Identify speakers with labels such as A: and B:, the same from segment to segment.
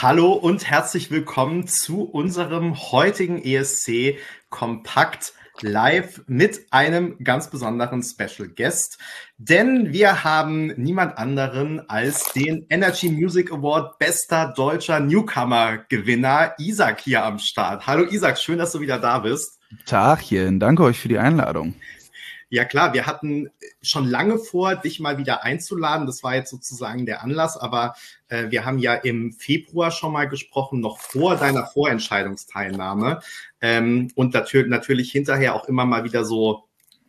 A: Hallo und herzlich willkommen zu unserem heutigen ESC Kompakt live mit einem ganz besonderen Special Guest, denn wir haben niemand anderen als den Energy Music Award bester deutscher Newcomer-Gewinner Isaac hier am Start. Hallo Isaac, schön, dass du wieder da bist.
B: Tagchen, danke euch für die Einladung.
A: Ja klar, wir hatten schon lange vor, dich mal wieder einzuladen. Das war jetzt sozusagen der Anlass, aber wir haben ja im Februar schon mal gesprochen, noch vor deiner Vorentscheidungsteilnahme. Und natürlich hinterher auch immer mal wieder so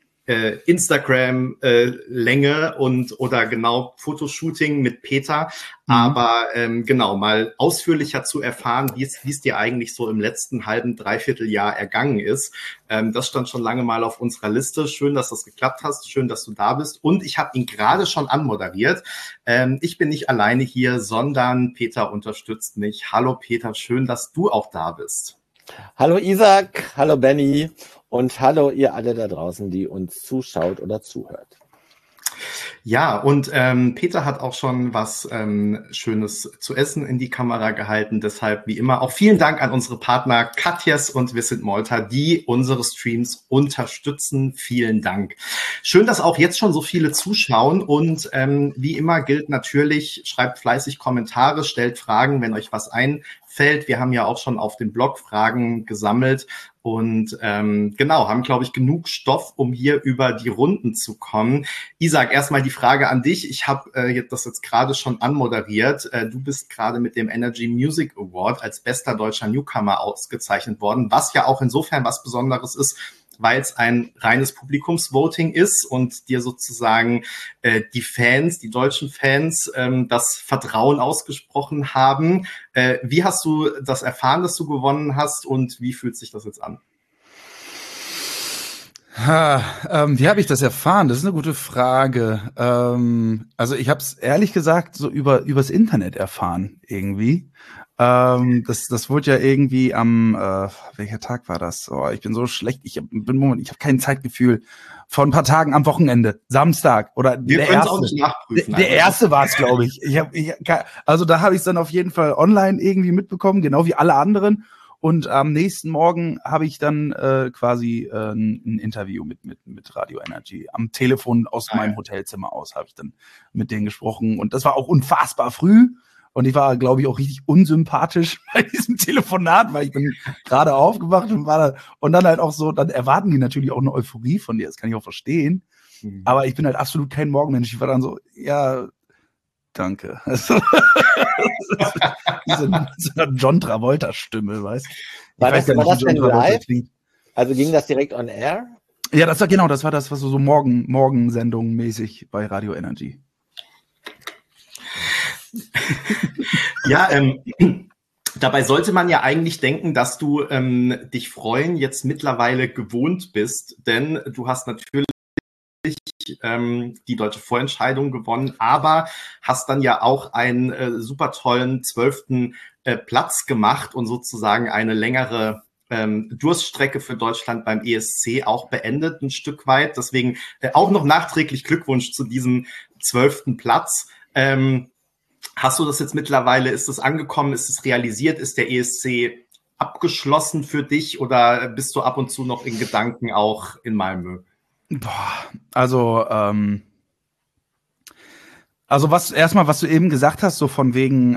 A: Instagram-Länge oder genau Fotoshooting mit Peter. Aber genau, mal ausführlicher zu erfahren, wie es dir eigentlich so im letzten halben, dreiviertel Jahr ergangen ist. Das stand schon lange mal auf unserer Liste. Schön, dass das geklappt hast. Schön, dass du da bist. Und ich habe ihn gerade schon anmoderiert. Ich bin nicht alleine hier, sondern Peter unterstützt mich. Hallo Peter, schön, dass du auch da bist.
C: Hallo Isaac, hallo Benny und hallo ihr alle da draußen, die uns zuschaut oder zuhört.
A: Ja, und Peter hat auch schon was Schönes zu essen in die Kamera gehalten. Deshalb wie immer auch vielen Dank an unsere Partner Katjes und Visit Malta, die unsere Streams unterstützen. Vielen Dank. Schön, dass auch jetzt schon so viele zuschauen. Und wie immer gilt natürlich, schreibt fleißig Kommentare, stellt Fragen, wenn euch was einfällt. Wir haben ja auch schon auf dem Blog Fragen gesammelt. Und genau, haben, glaube ich, genug Stoff, um hier über die Runden zu kommen. Isaac, erstmal die Frage an dich. Ich habe das jetzt gerade schon anmoderiert. Du bist gerade mit dem Energy Music Award als bester deutscher Newcomer ausgezeichnet worden, was ja auch insofern was Besonderes ist, weil es ein reines Publikumsvoting ist und dir sozusagen die Fans, die deutschen Fans, das Vertrauen ausgesprochen haben. Wie hast du das erfahren, dass du gewonnen hast und wie fühlt sich das jetzt an?
B: Wie habe ich das erfahren? Das ist eine gute Frage. Also ich habe es ehrlich gesagt so übers Internet erfahren irgendwie. Das wurde ja irgendwie am, welcher Tag war das? Oh, ich bin so schlecht. Ich habe kein Zeitgefühl. Vor ein paar Tagen am Wochenende, Samstag oder
A: Wir können es auch nicht nachprüfen.
B: Der erste war es, glaube ich. Also da habe ich es dann auf jeden Fall online irgendwie mitbekommen, genau wie alle anderen. Und am nächsten Morgen habe ich dann quasi ein Interview mit Radio Energy. Am Telefon aus meinem Hotelzimmer aus habe ich dann mit denen gesprochen. Und das war auch unfassbar früh. Und ich war, glaube ich, auch richtig unsympathisch bei diesem Telefonat, weil ich bin gerade aufgewacht und war da. Und dann halt auch so, dann erwarten die natürlich auch eine Euphorie von dir. Das kann ich auch verstehen. Aber ich bin halt absolut kein Morgenmensch. Ich war dann so, ja, danke. Diese John Travolta-Stimme, weißt du?
C: War das denn live? Also ging das direkt on air?
B: Ja, das war das, was so Morgensendung mäßig bei Radio Energy.
A: Ja, dabei sollte man ja eigentlich denken, dass du dich freuen jetzt mittlerweile gewohnt bist, denn du hast natürlich die deutsche Vorentscheidung gewonnen, aber hast dann ja auch einen super tollen 12. Platz gemacht und sozusagen eine längere Durststrecke für Deutschland beim ESC auch beendet ein Stück weit. Deswegen auch noch nachträglich Glückwunsch zu diesem 12. Platz. Hast du das jetzt mittlerweile, ist es angekommen, ist es realisiert, ist der ESC abgeschlossen für dich oder bist du ab und zu noch in Gedanken auch in Malmö?
B: Also was du eben gesagt hast, so von wegen,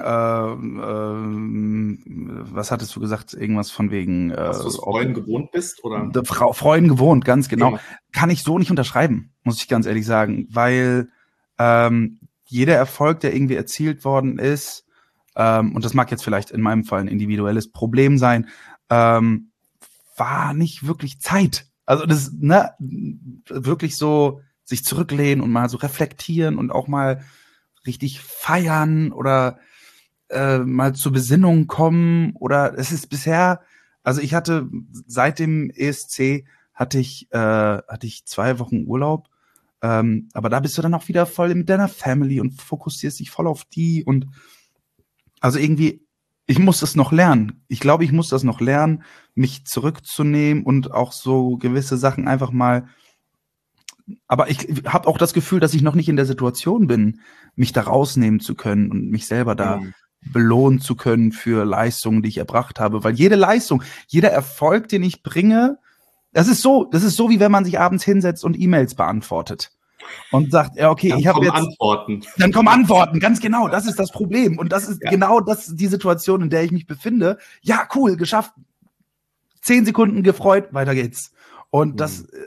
B: was hattest du gesagt? Irgendwas von wegen,
A: dass du es Freuen gewohnt bist, oder?
B: Freuen gewohnt, ganz genau.
A: Ja.
B: Kann ich so nicht unterschreiben, muss ich ganz ehrlich sagen, weil jeder Erfolg, der irgendwie erzielt worden ist, und das mag jetzt vielleicht in meinem Fall ein individuelles Problem sein, war nicht wirklich Zeit. Also das, wirklich so sich zurücklehnen und mal so reflektieren und auch mal richtig feiern oder mal zur Besinnung kommen oder es ist bisher, also ich hatte seit dem ESC hatte ich 2 Wochen Urlaub, aber da bist du dann auch wieder voll mit deiner Family und fokussierst dich voll auf die und also irgendwie, ich muss das noch lernen. Ich glaube, ich muss das noch lernen, mich zurückzunehmen und auch so gewisse Sachen einfach mal. Aber ich habe auch das Gefühl, dass ich noch nicht in der Situation bin, mich da rausnehmen zu können und mich selber da belohnen zu können für Leistungen, die ich erbracht habe. Weil jede Leistung, jeder Erfolg, den ich bringe, das ist so, wie wenn man sich abends hinsetzt und E-Mails beantwortet. Und sagt, ja, okay, ich habe jetzt...
A: Antworten.
B: Dann kommen Antworten, ganz genau, das ist das Problem. Und das ist genau das, die Situation, in der ich mich befinde. Ja, cool, geschafft. 10 Sekunden gefreut, weiter geht's. Und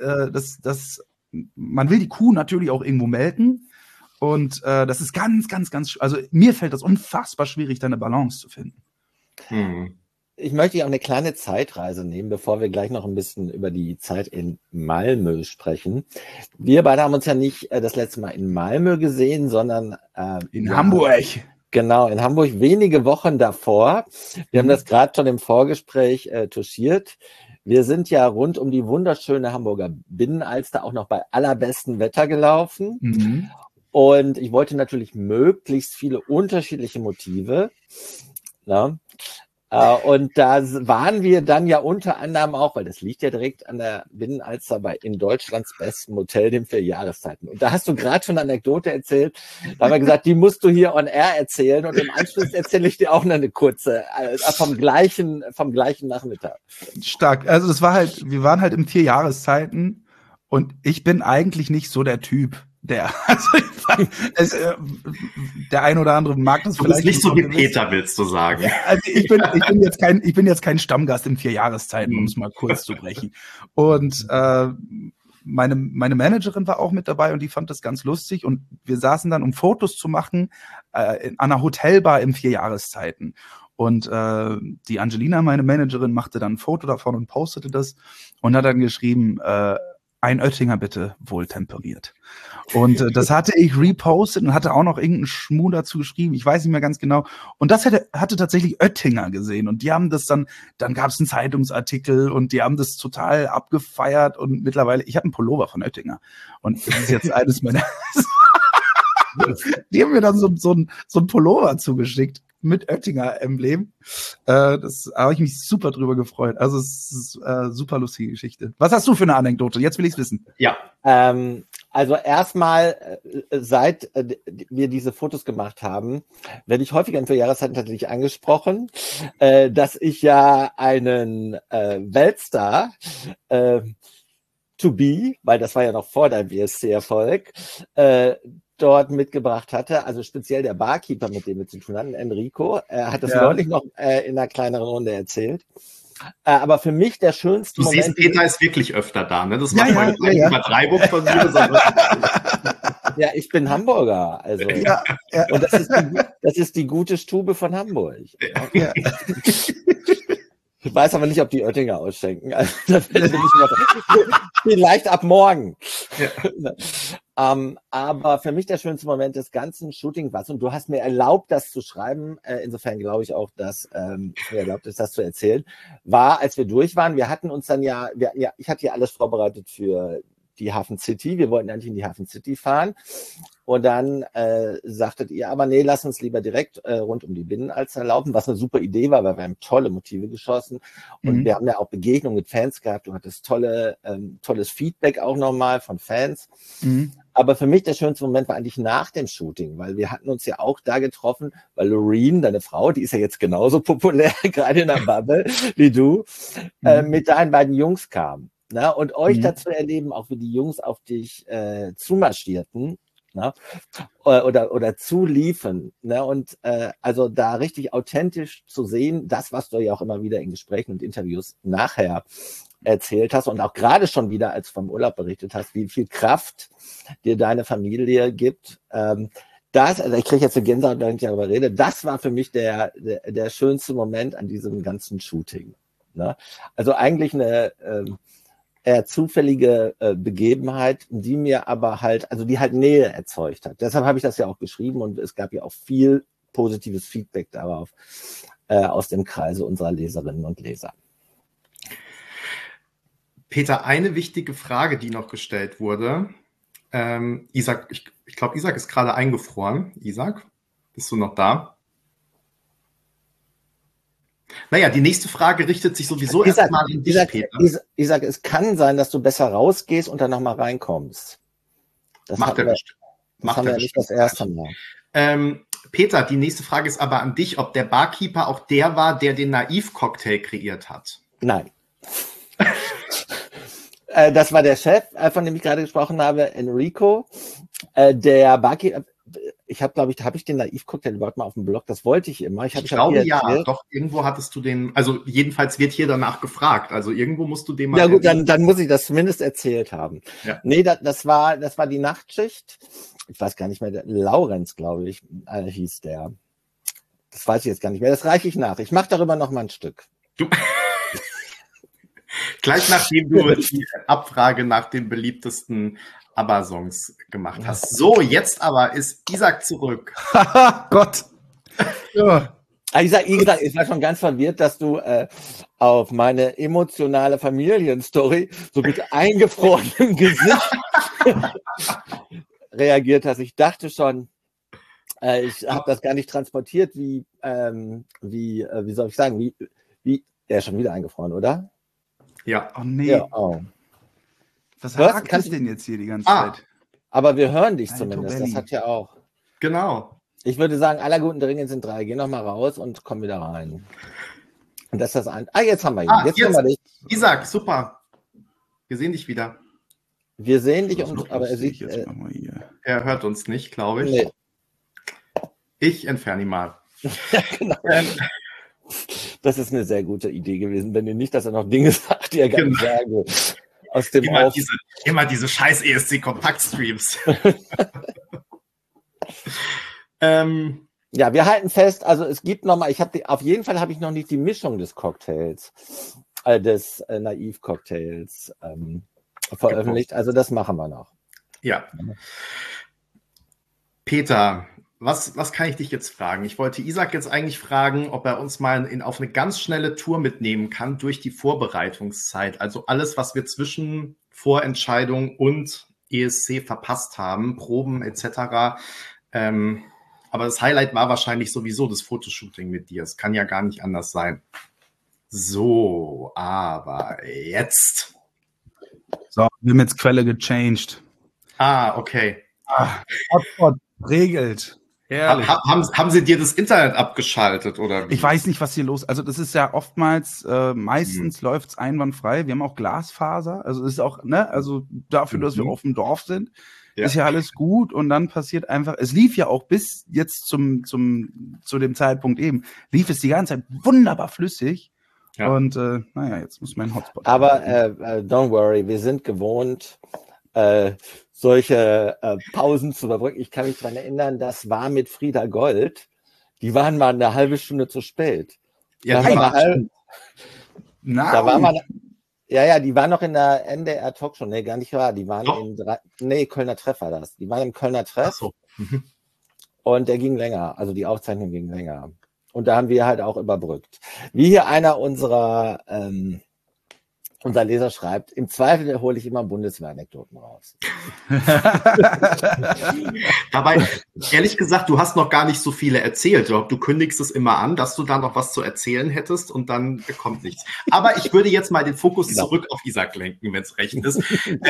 B: man will die Kuh natürlich auch irgendwo melken. Und das ist ganz, also mir fällt das unfassbar schwierig, da eine Balance zu finden.
C: Ich möchte auch eine kleine Zeitreise nehmen, bevor wir gleich noch ein bisschen über die Zeit in Malmö sprechen. Wir beide haben uns ja nicht das letzte Mal in Malmö gesehen, sondern
B: in Hamburg.
C: Genau, in Hamburg wenige Wochen davor. Wir haben das gerade schon im Vorgespräch touchiert. Wir sind ja rund um die wunderschöne Hamburger Binnenalster auch noch bei allerbestem Wetter gelaufen. Und ich wollte natürlich möglichst viele unterschiedliche Motive. Na? Und da waren wir dann ja unter anderem auch, weil das liegt ja direkt an der Binnenalster in Deutschlands bestem Hotel, dem 4 Jahreszeiten. Und da hast du gerade schon eine Anekdote erzählt. Da haben wir gesagt, die musst du hier on air erzählen. Und im Anschluss erzähle ich dir auch noch eine kurze, vom gleichen Nachmittag.
B: Stark. Also wir waren halt im 4 Jahreszeiten und ich bin eigentlich nicht so der Typ, der ein oder andere mag das vielleicht.
A: Du bist nicht so wie Peter, willst du sagen.
B: Also ich bin jetzt kein Stammgast in 4 Jahreszeiten, um es mal kurz zu brechen. Und meine Managerin war auch mit dabei und die fand das ganz lustig. Und wir saßen dann, um Fotos zu machen, an einer Hotelbar im 4 Jahreszeiten. Und die Angelina, meine Managerin, machte dann ein Foto davon und postete das und hat dann geschrieben, ein Oettinger bitte, wohltemperiert. Und das hatte ich repostet und hatte auch noch irgendeinen Schmuh dazu geschrieben, ich weiß nicht mehr ganz genau. Und das hatte tatsächlich Oettinger gesehen und die haben das dann gab es einen Zeitungsartikel und die haben das total abgefeiert und mittlerweile, ich habe einen Pullover von Oettinger und das ist jetzt eines meiner... Die haben mir dann so ein Pullover zugeschickt mit Oettinger-Emblem. Das habe ich mich super drüber gefreut. Also es ist super lustige Geschichte. Was hast du für eine Anekdote? Jetzt will ich es wissen.
C: Ja. Also erstmal, seit wir diese Fotos gemacht haben, werde ich häufiger in 4 Jahreszeiten tatsächlich angesprochen, dass ich ja einen Weltstar to be, weil das war ja noch vor deinem WSC-Erfolg, dort mitgebracht hatte, also speziell der Barkeeper, mit dem wir zu tun hatten, Enrico, hat das neulich noch in einer kleineren Runde erzählt. Aber für mich der schönste Moment...
A: Du siehst, Peter ist wirklich öfter da, ne? Das war keine Übertreibung von mir, sondern...
C: Ja, ich bin Hamburger, also. Ja. Und das ist die gute Stube von Hamburg. Ja. Ich weiß aber nicht, ob die Oettinger ausschenken. Also, vielleicht ab morgen. Ja. Aber für mich der schönste Moment des ganzen Shootings war, und du hast mir erlaubt, das zu schreiben, insofern glaube ich auch, dass mir erlaubt ist, das zu erzählen, war, als wir durch waren, wir hatten uns dann ich hatte ja alles vorbereitet für die Hafen City. Wir wollten eigentlich in die Hafen City fahren. Und dann sagtet ihr, aber nee, lass uns lieber direkt rund um die Binnenalster laufen, was eine super Idee war, weil wir haben tolle Motive geschossen. Und wir haben ja auch Begegnungen mit Fans gehabt. Du hattest tolles Feedback auch nochmal von Fans. Aber für mich der schönste Moment war eigentlich nach dem Shooting, weil wir hatten uns ja auch da getroffen, weil Loreen, deine Frau, die ist ja jetzt genauso populär, gerade in der Bubble, wie du, mit deinen beiden Jungs kam. Na, und euch dazu erleben, auch wie die Jungs auf dich zumarschierten, na, oder zuliefen, ne, und also da richtig authentisch zu sehen, das, was du ja auch immer wieder in Gesprächen und Interviews nachher erzählt hast und auch gerade schon wieder, als du vom Urlaub berichtet hast, wie viel Kraft dir deine Familie gibt. Also ich kriege jetzt eine Gänsehaut, wenn ich darüber rede. Das war für mich der schönste Moment an diesem ganzen Shooting. Ne? Also eigentlich eine eher zufällige Begebenheit, die mir aber halt, also die halt Nähe erzeugt hat. Deshalb habe ich das ja auch geschrieben und es gab ja auch viel positives Feedback darauf aus dem Kreise unserer Leserinnen und Leser.
A: Peter, eine wichtige Frage, die noch gestellt wurde. Isaac, ich glaube, Isaac ist gerade eingefroren. Isaac, bist du noch da? Naja, die nächste Frage richtet sich sowieso erstmal an dich, Peter.
C: Isaac, es kann sein, dass du besser rausgehst und dann nochmal reinkommst. Das
A: macht er bestimmt.
C: Das haben wir nicht das erste Mal.
A: Peter, die nächste Frage ist aber an dich, ob der Barkeeper auch der war, der den Naiv-Cocktail kreiert hat.
C: Nein. Das war der Chef, von dem ich gerade gesprochen habe, Enrico. Der Barkeeper, habe ich den Naiv-Cocktail überhaupt mal auf dem Blog? Das wollte ich immer. Ich
A: glaube, ja. Doch, irgendwo hattest du den, also jedenfalls wird hier danach gefragt. Also irgendwo musst du den mal...
C: Ja gut, dann muss ich das zumindest erzählt haben. Ja. Nee, das war die Nachtschicht. Ich weiß gar nicht mehr, Laurenz, glaube ich, hieß der. Das weiß ich jetzt gar nicht mehr. Das reiche ich nach. Ich mache darüber noch mal ein Stück.
A: Gleich nachdem du die Abfrage nach den beliebtesten ABBA-Songs gemacht hast. So, jetzt aber ist Isaac zurück.
B: Gott.
C: Ja. Ich war schon ganz verwirrt, dass du auf meine emotionale Familienstory so mit eingefrorenem Gesicht reagiert hast. Ich dachte schon, ich habe das gar nicht transportiert, wie soll ich sagen, wie er ist schon wieder eingefroren, oder?
A: Ja.
B: Oh nee.
C: Ja, oh.
B: Was hakt es denn jetzt hier die ganze Zeit?
C: Aber wir hören dich zumindest, das hat ja auch.
A: Genau.
C: Ich würde sagen, aller guten Dinge sind 3. Geh noch mal raus und komm wieder rein. Und das ist das ein. Jetzt haben wir ihn.
A: Jetzt haben wir dich. Isaac, super. Wir sehen dich wieder.
C: Wir sehen dich, aber er sieht.
A: Er hört uns nicht, glaube ich. Nee. Ich entferne ihn mal.
C: Ja, genau. Das ist eine sehr gute Idee gewesen, wenn ihr nicht, dass er noch Dinge sagt, die er gar nicht sagen will. Aus dem
A: immer diese scheiß ESC-Kompaktstreams.
C: Ja, wir halten fest, also es gibt nochmal, auf jeden Fall habe ich noch nicht die Mischung des Cocktails, des Naiv-Cocktails veröffentlicht, also das machen wir noch.
A: Ja. Peter, was kann ich dich jetzt fragen? Ich wollte Isaac jetzt eigentlich fragen, ob er uns mal auf eine ganz schnelle Tour mitnehmen kann durch die Vorbereitungszeit. Also alles, was wir zwischen Vorentscheidung und ESC verpasst haben, Proben etc. Aber das Highlight war wahrscheinlich sowieso das Fotoshooting mit dir. Es kann ja gar nicht anders sein. Aber jetzt.
B: So, wir haben jetzt Quelle gechanged.
A: Okay.
B: Hotspot regelt.
A: Haben sie dir das Internet abgeschaltet, oder wie?
B: Ich weiß nicht, was hier los ist. Also das ist ja oftmals, meistens läuft es einwandfrei. Wir haben auch Glasfaser. Also das ist auch, also dafür, dass wir auf dem Dorf sind, ist ja alles gut. Und dann passiert einfach, es lief ja auch bis jetzt zu dem Zeitpunkt eben, lief es die ganze Zeit wunderbar flüssig. Ja. Und jetzt muss mein Hotspot.
C: Aber don't worry, wir sind gewohnt, solche Pausen zu überbrücken. Ich kann mich daran erinnern, das war mit Frieda Gold. Die waren mal eine halbe Stunde zu spät.
A: Ja,
C: die war noch in der NDR Talkshow. Nee, gar nicht wahr. Die waren Kölner Treff war das. Die waren im Kölner Treff.
A: Ach so.
C: Und der ging länger. Also die Aufzeichnung ging länger. Und da haben wir halt auch überbrückt. Wie hier einer unser Leser schreibt, im Zweifel hole ich immer Bundeswehr-Anekdoten raus.
A: Dabei, ehrlich gesagt, du hast noch gar nicht so viele erzählt. Du kündigst es immer an, dass du da noch was zu erzählen hättest und dann kommt nichts. Aber ich würde jetzt mal den Fokus zurück auf Isaac lenken, wenn es recht ist.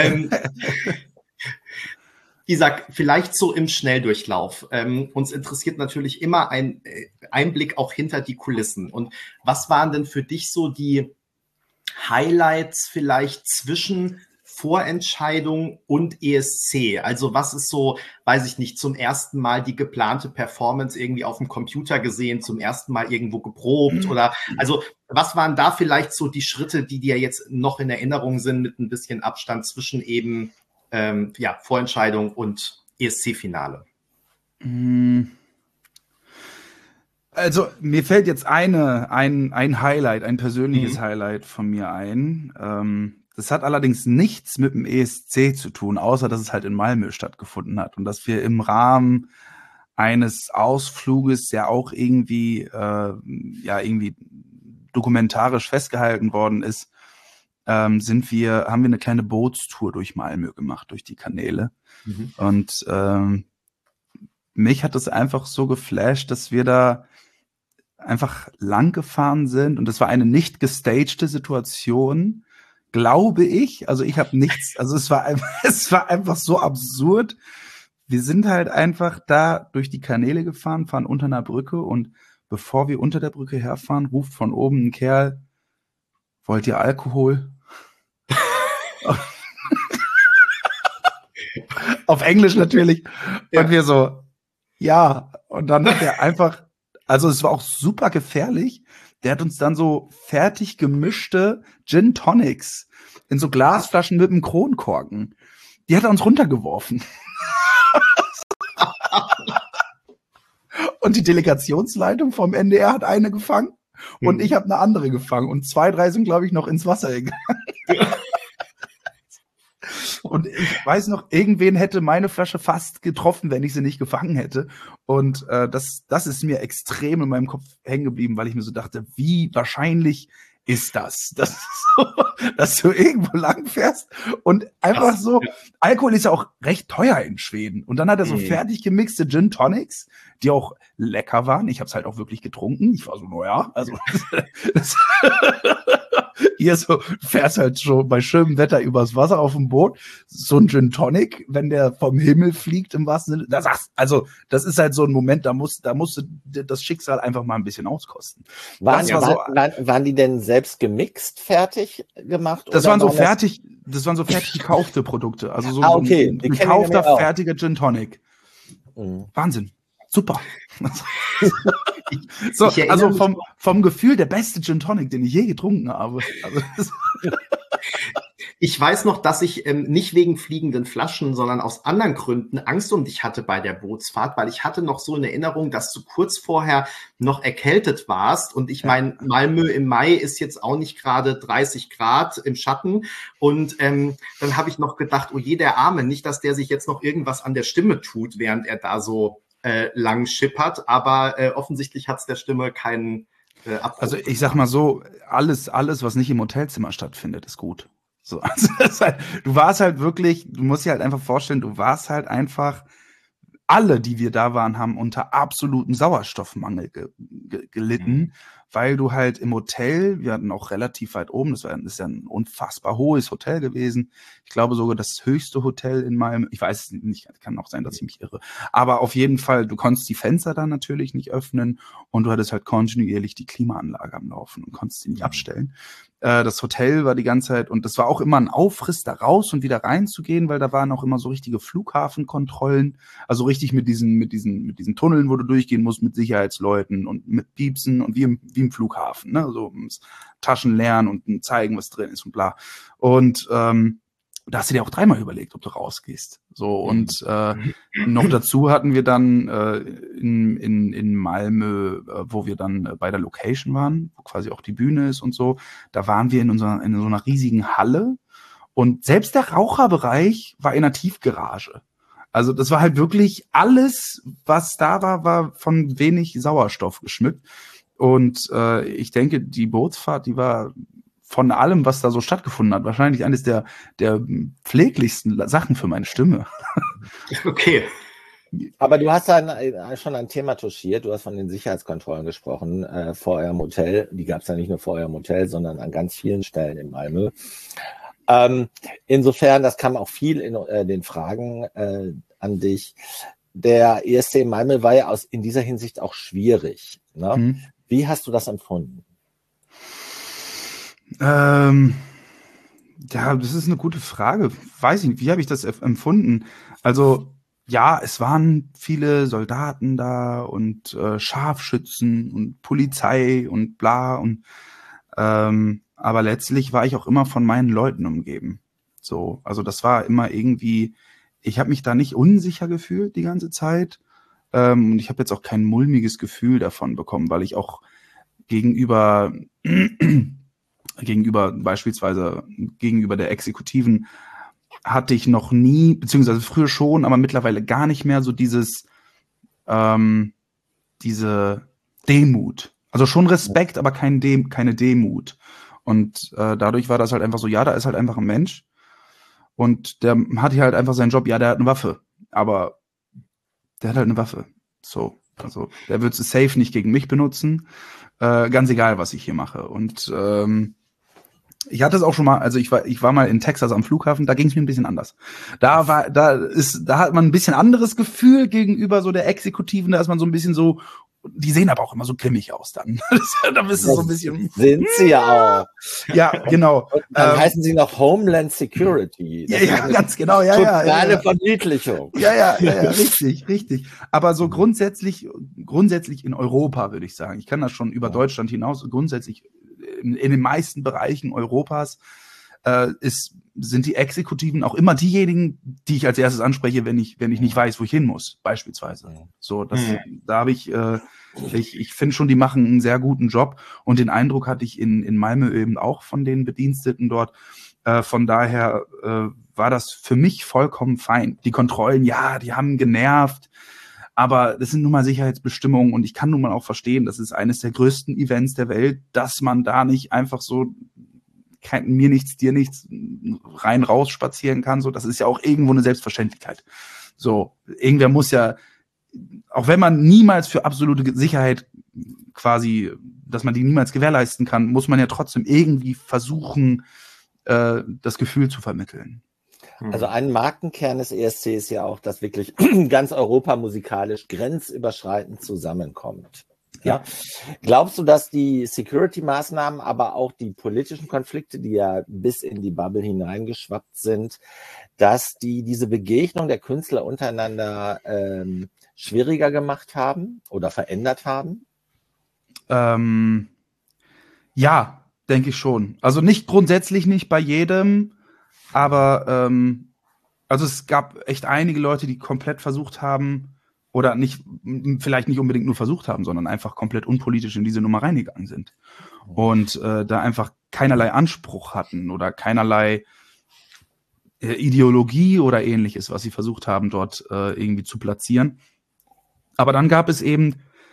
A: Isaac, vielleicht so im Schnelldurchlauf. Uns interessiert natürlich immer ein Einblick auch hinter die Kulissen. Und was waren denn für dich so die Highlights vielleicht zwischen Vorentscheidung und ESC? Also was ist so, weiß ich nicht, zum ersten Mal die geplante Performance irgendwie auf dem Computer gesehen, zum ersten Mal irgendwo geprobt oder also was waren da vielleicht so die Schritte, die dir jetzt noch in Erinnerung sind mit ein bisschen Abstand zwischen eben Vorentscheidung und ESC-Finale?
B: Also mir fällt jetzt ein Highlight, ein persönliches Highlight von mir ein. Das hat allerdings nichts mit dem ESC zu tun, außer dass es halt in Malmö stattgefunden hat und dass wir im Rahmen eines Ausfluges, der auch irgendwie dokumentarisch festgehalten worden ist, haben wir eine kleine Bootstour durch Malmö gemacht, durch die Kanäle. Und mich hat es einfach so geflasht, dass wir da einfach lang gefahren sind und es war eine nicht gestagte Situation, glaube ich. Also ich habe nichts, also es war einfach so absurd, wir sind halt einfach da durch die Kanäle gefahren, fahren unter einer Brücke und bevor wir unter der Brücke herfahren, ruft von oben ein Kerl, wollt ihr Alkohol? Auf Englisch natürlich.
A: Ja.
B: Und wir so, ja. Und dann hat er einfach, also es war auch super gefährlich. Der hat uns dann so fertig gemischte Gin Tonics in so Glasflaschen mit einem Kronkorken. Die hat er uns runtergeworfen. Und die Delegationsleitung vom NDR hat eine gefangen und ich habe eine andere gefangen. Und 2, 3 sind, glaube ich, noch ins Wasser gegangen. Und ich weiß noch, irgendwen hätte meine Flasche fast getroffen, wenn ich sie nicht gefangen hätte. Und das ist mir extrem in meinem Kopf hängen geblieben, weil ich mir so dachte, wie wahrscheinlich ist das? Dass du irgendwo lang fährst und einfach so, Alkohol ist ja auch recht teuer in Schweden. Und dann hat er so fertig gemixte Gin Tonics, die auch lecker waren. Ich habe es halt auch wirklich getrunken. Ich war so, naja, also hier so, fährst halt schon bei schönem Wetter übers Wasser auf dem Boot, so ein Gin Tonic, wenn der vom Himmel fliegt im wahrsten Sinne, das ist halt so ein Moment, da musste das Schicksal einfach mal ein bisschen auskosten.
C: Waren die denn selbst gemixt, fertig gemacht?
B: Das waren so fertig gekaufte Produkte, also so
C: okay.
B: ein gekaufter, fertiger Gin Tonic. Wahnsinn. Super. So, also vom Gefühl der beste Gin Tonic, den ich je getrunken habe. Also,
A: ich weiß noch, dass ich nicht wegen fliegenden Flaschen, sondern aus anderen Gründen Angst um dich hatte bei der Bootsfahrt, weil ich hatte noch so in Erinnerung, dass du kurz vorher noch erkältet warst. Und ich meine, Malmö im Mai ist jetzt auch nicht gerade 30 Grad im Schatten. Und dann habe ich noch gedacht, oh je, der Arme, nicht, dass der sich jetzt noch irgendwas an der Stimme tut, während er da so lang schippert, aber offensichtlich hat es der Stimme keinen Abbruch.
B: Also ich sag mal so, alles, was nicht im Hotelzimmer stattfindet, ist gut. So, also du warst halt wirklich, du musst dir halt einfach vorstellen, du warst halt einfach, alle, die wir da waren, haben unter absolutem Sauerstoffmangel gelitten, weil du halt im Hotel, wir hatten auch relativ weit oben, das ist ja ein unfassbar hohes Hotel gewesen. Ich glaube sogar das höchste Hotel in Malmö. Ich weiß es nicht, kann auch sein, dass ich mich irre. Aber auf jeden Fall, du konntest die Fenster da natürlich nicht öffnen und du hattest halt kontinuierlich die Klimaanlage am Laufen und konntest sie nicht abstellen. Das Hotel war die ganze Zeit, und das war auch immer ein Aufriss, da raus und wieder reinzugehen, weil da waren auch immer so richtige Flughafenkontrollen, also richtig mit diesen Tunneln, wo du durchgehen musst, mit Sicherheitsleuten und mit Piepsen und wie im Flughafen, ne, so Taschen leeren und zeigen, was drin ist und bla. Und da hast du dir auch 3-mal überlegt, ob du rausgehst. So, und noch dazu hatten wir dann in Malmö, wo wir dann bei der Location waren, wo quasi auch die Bühne ist und so, da waren wir in so einer riesigen Halle und selbst der Raucherbereich war in einer Tiefgarage. Also das war halt wirklich alles, was da war von wenig Sauerstoff geschmückt. Und ich denke, die Bootsfahrt, die war von allem, was da so stattgefunden hat, wahrscheinlich eines der pfleglichsten Sachen für meine Stimme.
A: Okay.
C: Aber du hast dann schon ein Thema touchiert. Du hast von den Sicherheitskontrollen gesprochen vor eurem Hotel. Die gab es ja nicht nur vor eurem Hotel, sondern an ganz vielen Stellen in Malmö. Insofern, das kam auch viel in den Fragen an dich. Der ESC in Malmö war ja in dieser Hinsicht auch schwierig. Ne? Wie hast du das empfunden?
B: Ja, das ist eine gute Frage. Weiß ich nicht, wie habe ich das empfunden? Also, ja, es waren viele Soldaten da und Scharfschützen und Polizei und bla und aber letztlich war ich auch immer von meinen Leuten umgeben. So, also das war immer irgendwie, ich habe mich da nicht unsicher gefühlt die ganze Zeit. Und ich habe jetzt auch kein mulmiges Gefühl davon bekommen, weil ich auch gegenüber beispielsweise gegenüber der Exekutiven hatte ich noch nie, beziehungsweise früher schon, aber mittlerweile gar nicht mehr so diese Demut. Also schon Respekt, aber keine Demut. Und dadurch war das halt einfach so, ja, da ist halt einfach ein Mensch und der hat hier halt einfach seinen Job, ja, der hat eine Waffe, aber der hat halt eine Waffe. So, also der wird es safe nicht gegen mich benutzen, ganz egal, was ich hier mache. Und Ich hatte es auch schon mal, also ich war mal in Texas am Flughafen, da ging es mir ein bisschen anders. Da hat man ein bisschen anderes Gefühl gegenüber so der Exekutiven, da ist man so ein bisschen so, die sehen aber auch immer so grimmig aus dann. Da bist du so ein bisschen.
C: Sind sie ja auch.
B: Ja, genau.
C: Und dann heißen sie noch Homeland Security.
B: Ja, ganz genau, ja.
C: Totale Verniedlichung.
B: Ja, richtig. Aber so grundsätzlich in Europa, würde ich sagen. Ich kann das schon über Deutschland hinaus, grundsätzlich in den meisten Bereichen Europas sind die Exekutiven auch immer diejenigen, die ich als erstes anspreche, wenn ich nicht weiß, wo ich hin muss, beispielsweise. So, da habe ich finde schon, die machen einen sehr guten Job und den Eindruck hatte ich in Malmö eben auch von den Bediensteten dort. Von daher war das für mich vollkommen fein. Die Kontrollen, ja, die haben genervt, aber das sind nun mal Sicherheitsbestimmungen und ich kann nun mal auch verstehen, das ist eines der größten Events der Welt, dass man da nicht einfach so mir nichts, dir nichts rein raus spazieren kann. So, das ist ja auch irgendwo eine Selbstverständlichkeit. So, irgendwer muss ja, auch wenn man niemals für absolute Sicherheit quasi, dass man die niemals gewährleisten kann, muss man ja trotzdem irgendwie versuchen, das Gefühl zu vermitteln.
C: Also ein Markenkern des ESC ist ja auch, dass wirklich ganz Europa musikalisch grenzüberschreitend zusammenkommt. Ja. Glaubst du, dass die Security-Maßnahmen, aber auch die politischen Konflikte, die ja bis in die Bubble hineingeschwappt sind, dass die diese Begegnung der Künstler untereinander schwieriger gemacht haben oder verändert haben?
B: Ja, denke ich schon. Also nicht grundsätzlich nicht bei jedem, aber also es gab echt einige Leute, die komplett versucht haben, oder vielleicht nicht unbedingt nur versucht haben, sondern einfach komplett unpolitisch in diese Nummer reingegangen sind. Und da einfach keinerlei Anspruch hatten oder keinerlei Ideologie oder ähnliches, was sie versucht haben, dort irgendwie zu platzieren. Aber dann gab es eben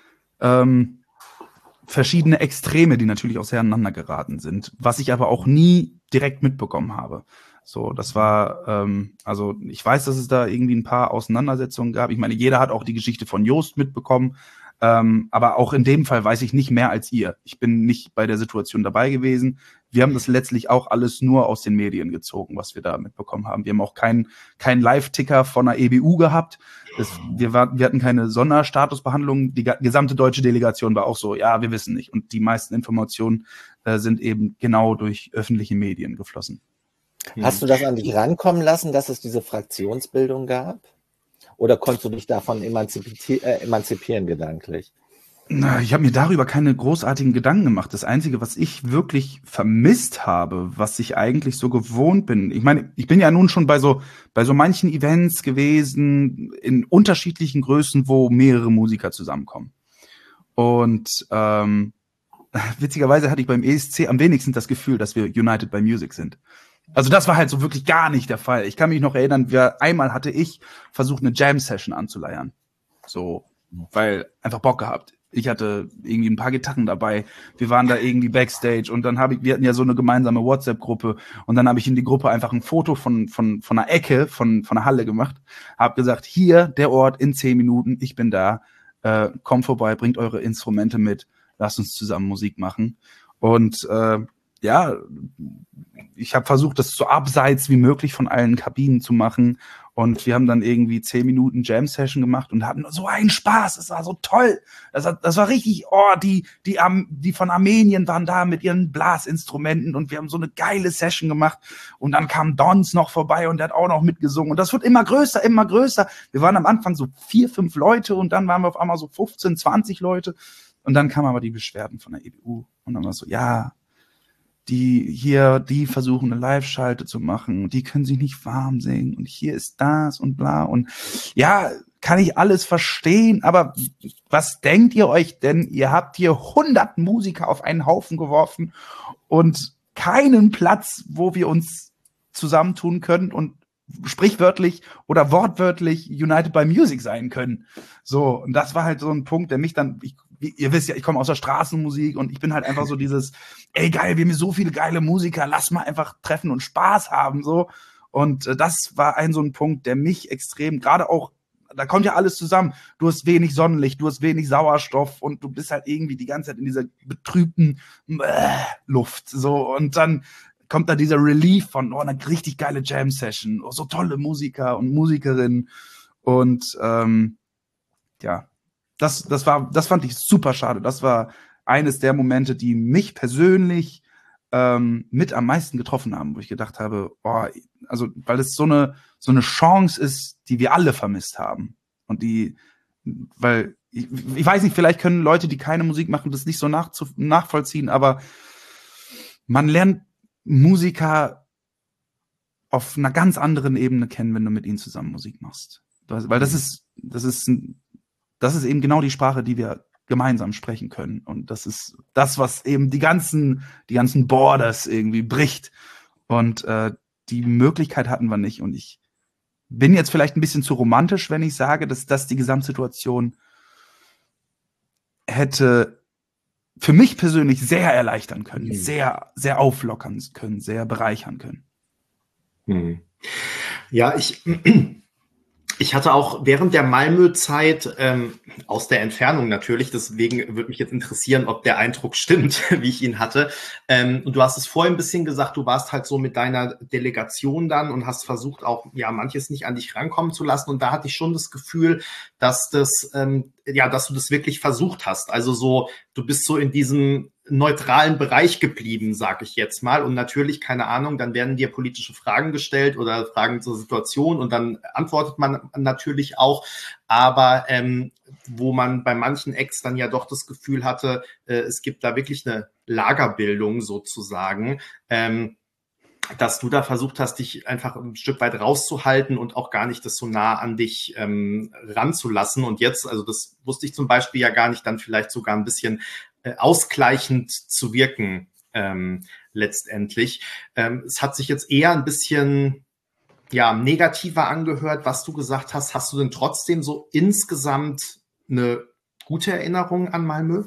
B: verschiedene Extreme, die natürlich auch sehr aneinander geraten sind, was ich aber auch nie direkt mitbekommen habe. So, das war, also ich weiß, dass es da irgendwie ein paar Auseinandersetzungen gab. Ich meine, jeder hat auch die Geschichte von Jost mitbekommen, aber auch in dem Fall weiß ich nicht mehr als ihr. Ich bin nicht bei der Situation dabei gewesen. Wir haben das letztlich auch alles nur aus den Medien gezogen, was wir da mitbekommen haben. Wir haben auch keinen Live-Ticker von der EBU gehabt. Wir hatten keine Sonderstatusbehandlung. Die gesamte deutsche Delegation war auch so, ja, wir wissen nicht. Und die meisten Informationen sind eben genau durch öffentliche Medien geflossen.
C: Hast du das an dich rankommen lassen, dass es diese Fraktionsbildung gab? Oder konntest du dich davon emanzipieren gedanklich?
B: Ich habe mir darüber keine großartigen Gedanken gemacht. Das Einzige, was ich wirklich vermisst habe, was ich eigentlich so gewohnt bin, ich meine, ich bin ja nun schon bei so manchen Events gewesen, in unterschiedlichen Größen, wo mehrere Musiker zusammenkommen. Und witzigerweise hatte ich beim ESC am wenigsten das Gefühl, dass wir United by Music sind. Also das war halt so wirklich gar nicht der Fall. Ich kann mich noch erinnern, einmal hatte ich versucht, eine Jam-Session anzuleiern. So, weil einfach Bock gehabt. Ich hatte irgendwie ein paar Gitarren dabei. Wir waren da irgendwie Backstage und dann wir hatten ja so eine gemeinsame WhatsApp-Gruppe und dann habe ich in die Gruppe einfach ein Foto von einer Ecke, von einer Halle gemacht. Hab gesagt, hier, der Ort in 10 Minuten, ich bin da. Kommt vorbei, bringt eure Instrumente mit. Lasst uns zusammen Musik machen. Und ja, ich habe versucht, das so abseits wie möglich von allen Kabinen zu machen. Und wir haben dann irgendwie 10 Minuten Jam-Session gemacht und hatten so einen Spaß. Es war so toll. Das war richtig, die von Armenien waren da mit ihren Blasinstrumenten und wir haben so eine geile Session gemacht. Und dann kam Dons noch vorbei und der hat auch noch mitgesungen. Und das wird immer größer, immer größer. Wir waren am Anfang so 4, 5 Leute und dann waren wir auf einmal so 15, 20 Leute. Und dann kamen aber die Beschwerden von der EBU. Und dann war es so, ja, die versuchen eine Live-Schalte zu machen, die können sich nicht warm singen und hier ist das und bla und ja, kann ich alles verstehen, aber was denkt ihr euch denn? Ihr habt hier 100 Musiker auf einen Haufen geworfen und keinen Platz, wo wir uns zusammentun können und sprichwörtlich oder wortwörtlich United by Music sein können. So, und das war halt so ein Punkt, der mich dann, ihr wisst ja, ich komme aus der Straßenmusik und ich bin halt einfach so dieses, ey geil, wir haben hier so viele geile Musiker, lass mal einfach treffen und Spaß haben, so. Und das war so ein Punkt, der mich extrem, gerade auch, da kommt ja alles zusammen. Du hast wenig Sonnenlicht, du hast wenig Sauerstoff und du bist halt irgendwie die ganze Zeit in dieser betrübten Luft, so. Und dann kommt da dieser Relief von eine richtig geile Jam-Session, so tolle Musiker und Musikerinnen. Und ja, das fand ich super schade. Das war eines der Momente, die mich persönlich mit am meisten getroffen haben, wo ich gedacht habe, also weil es so eine Chance ist, die wir alle vermisst haben. Und weil ich weiß nicht, vielleicht können Leute, die keine Musik machen, das nicht so nachvollziehen, aber man lernt Musiker auf einer ganz anderen Ebene kennen, wenn du mit ihnen zusammen Musik machst. Weil das ist eben genau die Sprache, die wir gemeinsam sprechen können. Und das ist das, was eben die ganzen Borders irgendwie bricht. Und die Möglichkeit hatten wir nicht. Und ich bin jetzt vielleicht ein bisschen zu romantisch, wenn ich sage, dass das die Gesamtsituation hätte für mich persönlich sehr erleichtern können, sehr, sehr auflockern können, sehr bereichern können.
A: Ja, ich hatte auch während der Malmö-Zeit, aus der Entfernung natürlich, deswegen würde mich jetzt interessieren, ob der Eindruck stimmt, wie ich ihn hatte. Und du hast es vorhin ein bisschen gesagt, du warst halt so mit deiner Delegation dann und hast versucht auch, manches nicht an dich rankommen zu lassen. Und da hatte ich schon das Gefühl, dass dass du das wirklich versucht hast. Also so, du bist so in diesem neutralen Bereich geblieben, sag ich jetzt mal. Und natürlich, keine Ahnung, dann werden dir politische Fragen gestellt oder Fragen zur Situation und dann antwortet man natürlich auch. Aber wo man bei manchen Acts dann ja doch das Gefühl hatte, es gibt da wirklich eine Lagerbildung sozusagen, dass du da versucht hast, dich einfach ein Stück weit rauszuhalten und auch gar nicht das so nah an dich ranzulassen. Und jetzt, also das wusste ich zum Beispiel ja gar nicht, dann vielleicht sogar ein bisschen ausgleichend zu wirken letztendlich. Es hat sich jetzt eher ein bisschen negativer angehört, was du gesagt hast. Hast du denn trotzdem so insgesamt eine gute Erinnerung an Malmö?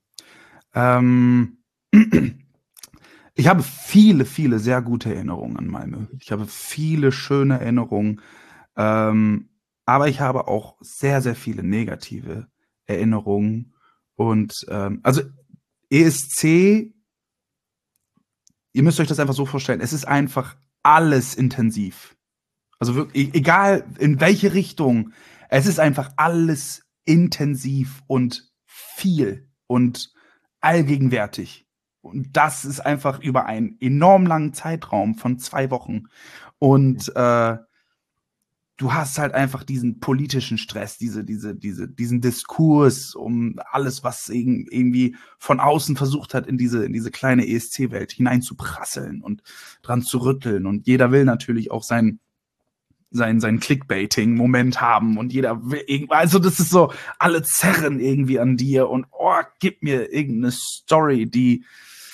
B: Ich habe viele, viele sehr gute Erinnerungen an Malmö. Ich habe viele schöne Erinnerungen, aber ich habe auch sehr, sehr viele negative Erinnerungen. Und also ESC, ihr müsst euch das einfach so vorstellen, es ist einfach alles intensiv. Also wirklich, egal in welche Richtung, es ist einfach alles intensiv und viel und allgegenwärtig. Und das ist einfach über einen enorm langen Zeitraum von 2 Wochen. Und du hast halt einfach diesen politischen Stress, diesen Diskurs um alles, was irgendwie von außen versucht hat, in diese kleine ESC-Welt hineinzuprasseln und dran zu rütteln. Und jeder will natürlich auch sein Clickbaiting-Moment haben und jeder will irgendwie, also das ist so, alle zerren irgendwie an dir und gib mir irgendeine Story, die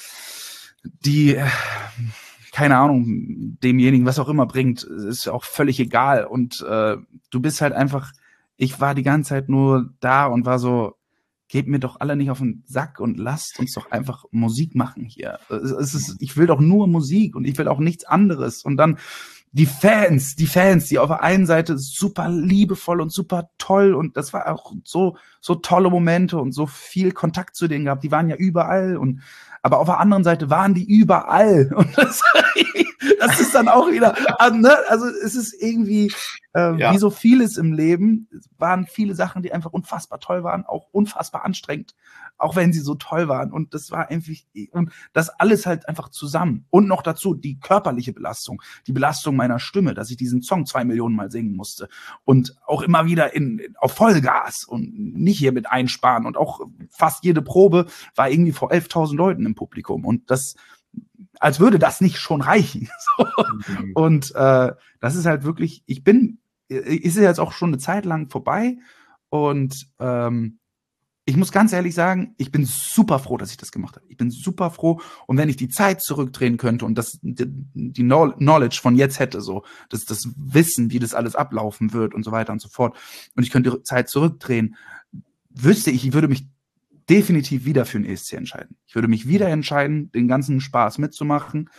B: keine Ahnung, demjenigen was auch immer bringt, ist auch völlig egal. Und du bist halt einfach, ich war die ganze Zeit nur da und war so, geht mir doch alle nicht auf den Sack und lasst uns doch einfach Musik machen hier. Ich will doch nur Musik und ich will auch nichts anderes. Und dann die Fans, die auf der einen Seite super liebevoll und super toll und das war auch so tolle Momente und so viel Kontakt zu denen gehabt, die waren ja überall aber auf der anderen Seite waren die überall und das ist dann auch wieder, ne? Also es ist irgendwie wie so vieles im Leben, es waren viele Sachen, die einfach unfassbar toll waren, auch unfassbar anstrengend, auch wenn sie so toll waren und das war einfach, und das alles halt einfach zusammen und noch dazu die körperliche Belastung, die Belastung meiner Stimme, dass ich diesen Song 2 Millionen Mal singen musste und auch immer wieder auf Vollgas und nicht hier mit einsparen und auch fast jede Probe war irgendwie vor 11.000 Leuten im Publikum und das, als würde das nicht schon reichen. Und das ist halt wirklich, ist ja jetzt auch schon eine Zeit lang vorbei und ich muss ganz ehrlich sagen, ich bin super froh, dass ich das gemacht habe. Ich bin super froh. Und wenn ich die Zeit zurückdrehen könnte und die Knowledge von jetzt hätte, so, das Wissen, wie das alles ablaufen wird und so weiter und so fort, und ich könnte die Zeit zurückdrehen, wüsste ich würde mich definitiv wieder für den ESC entscheiden. Ich würde mich wieder entscheiden, den ganzen Spaß mitzumachen.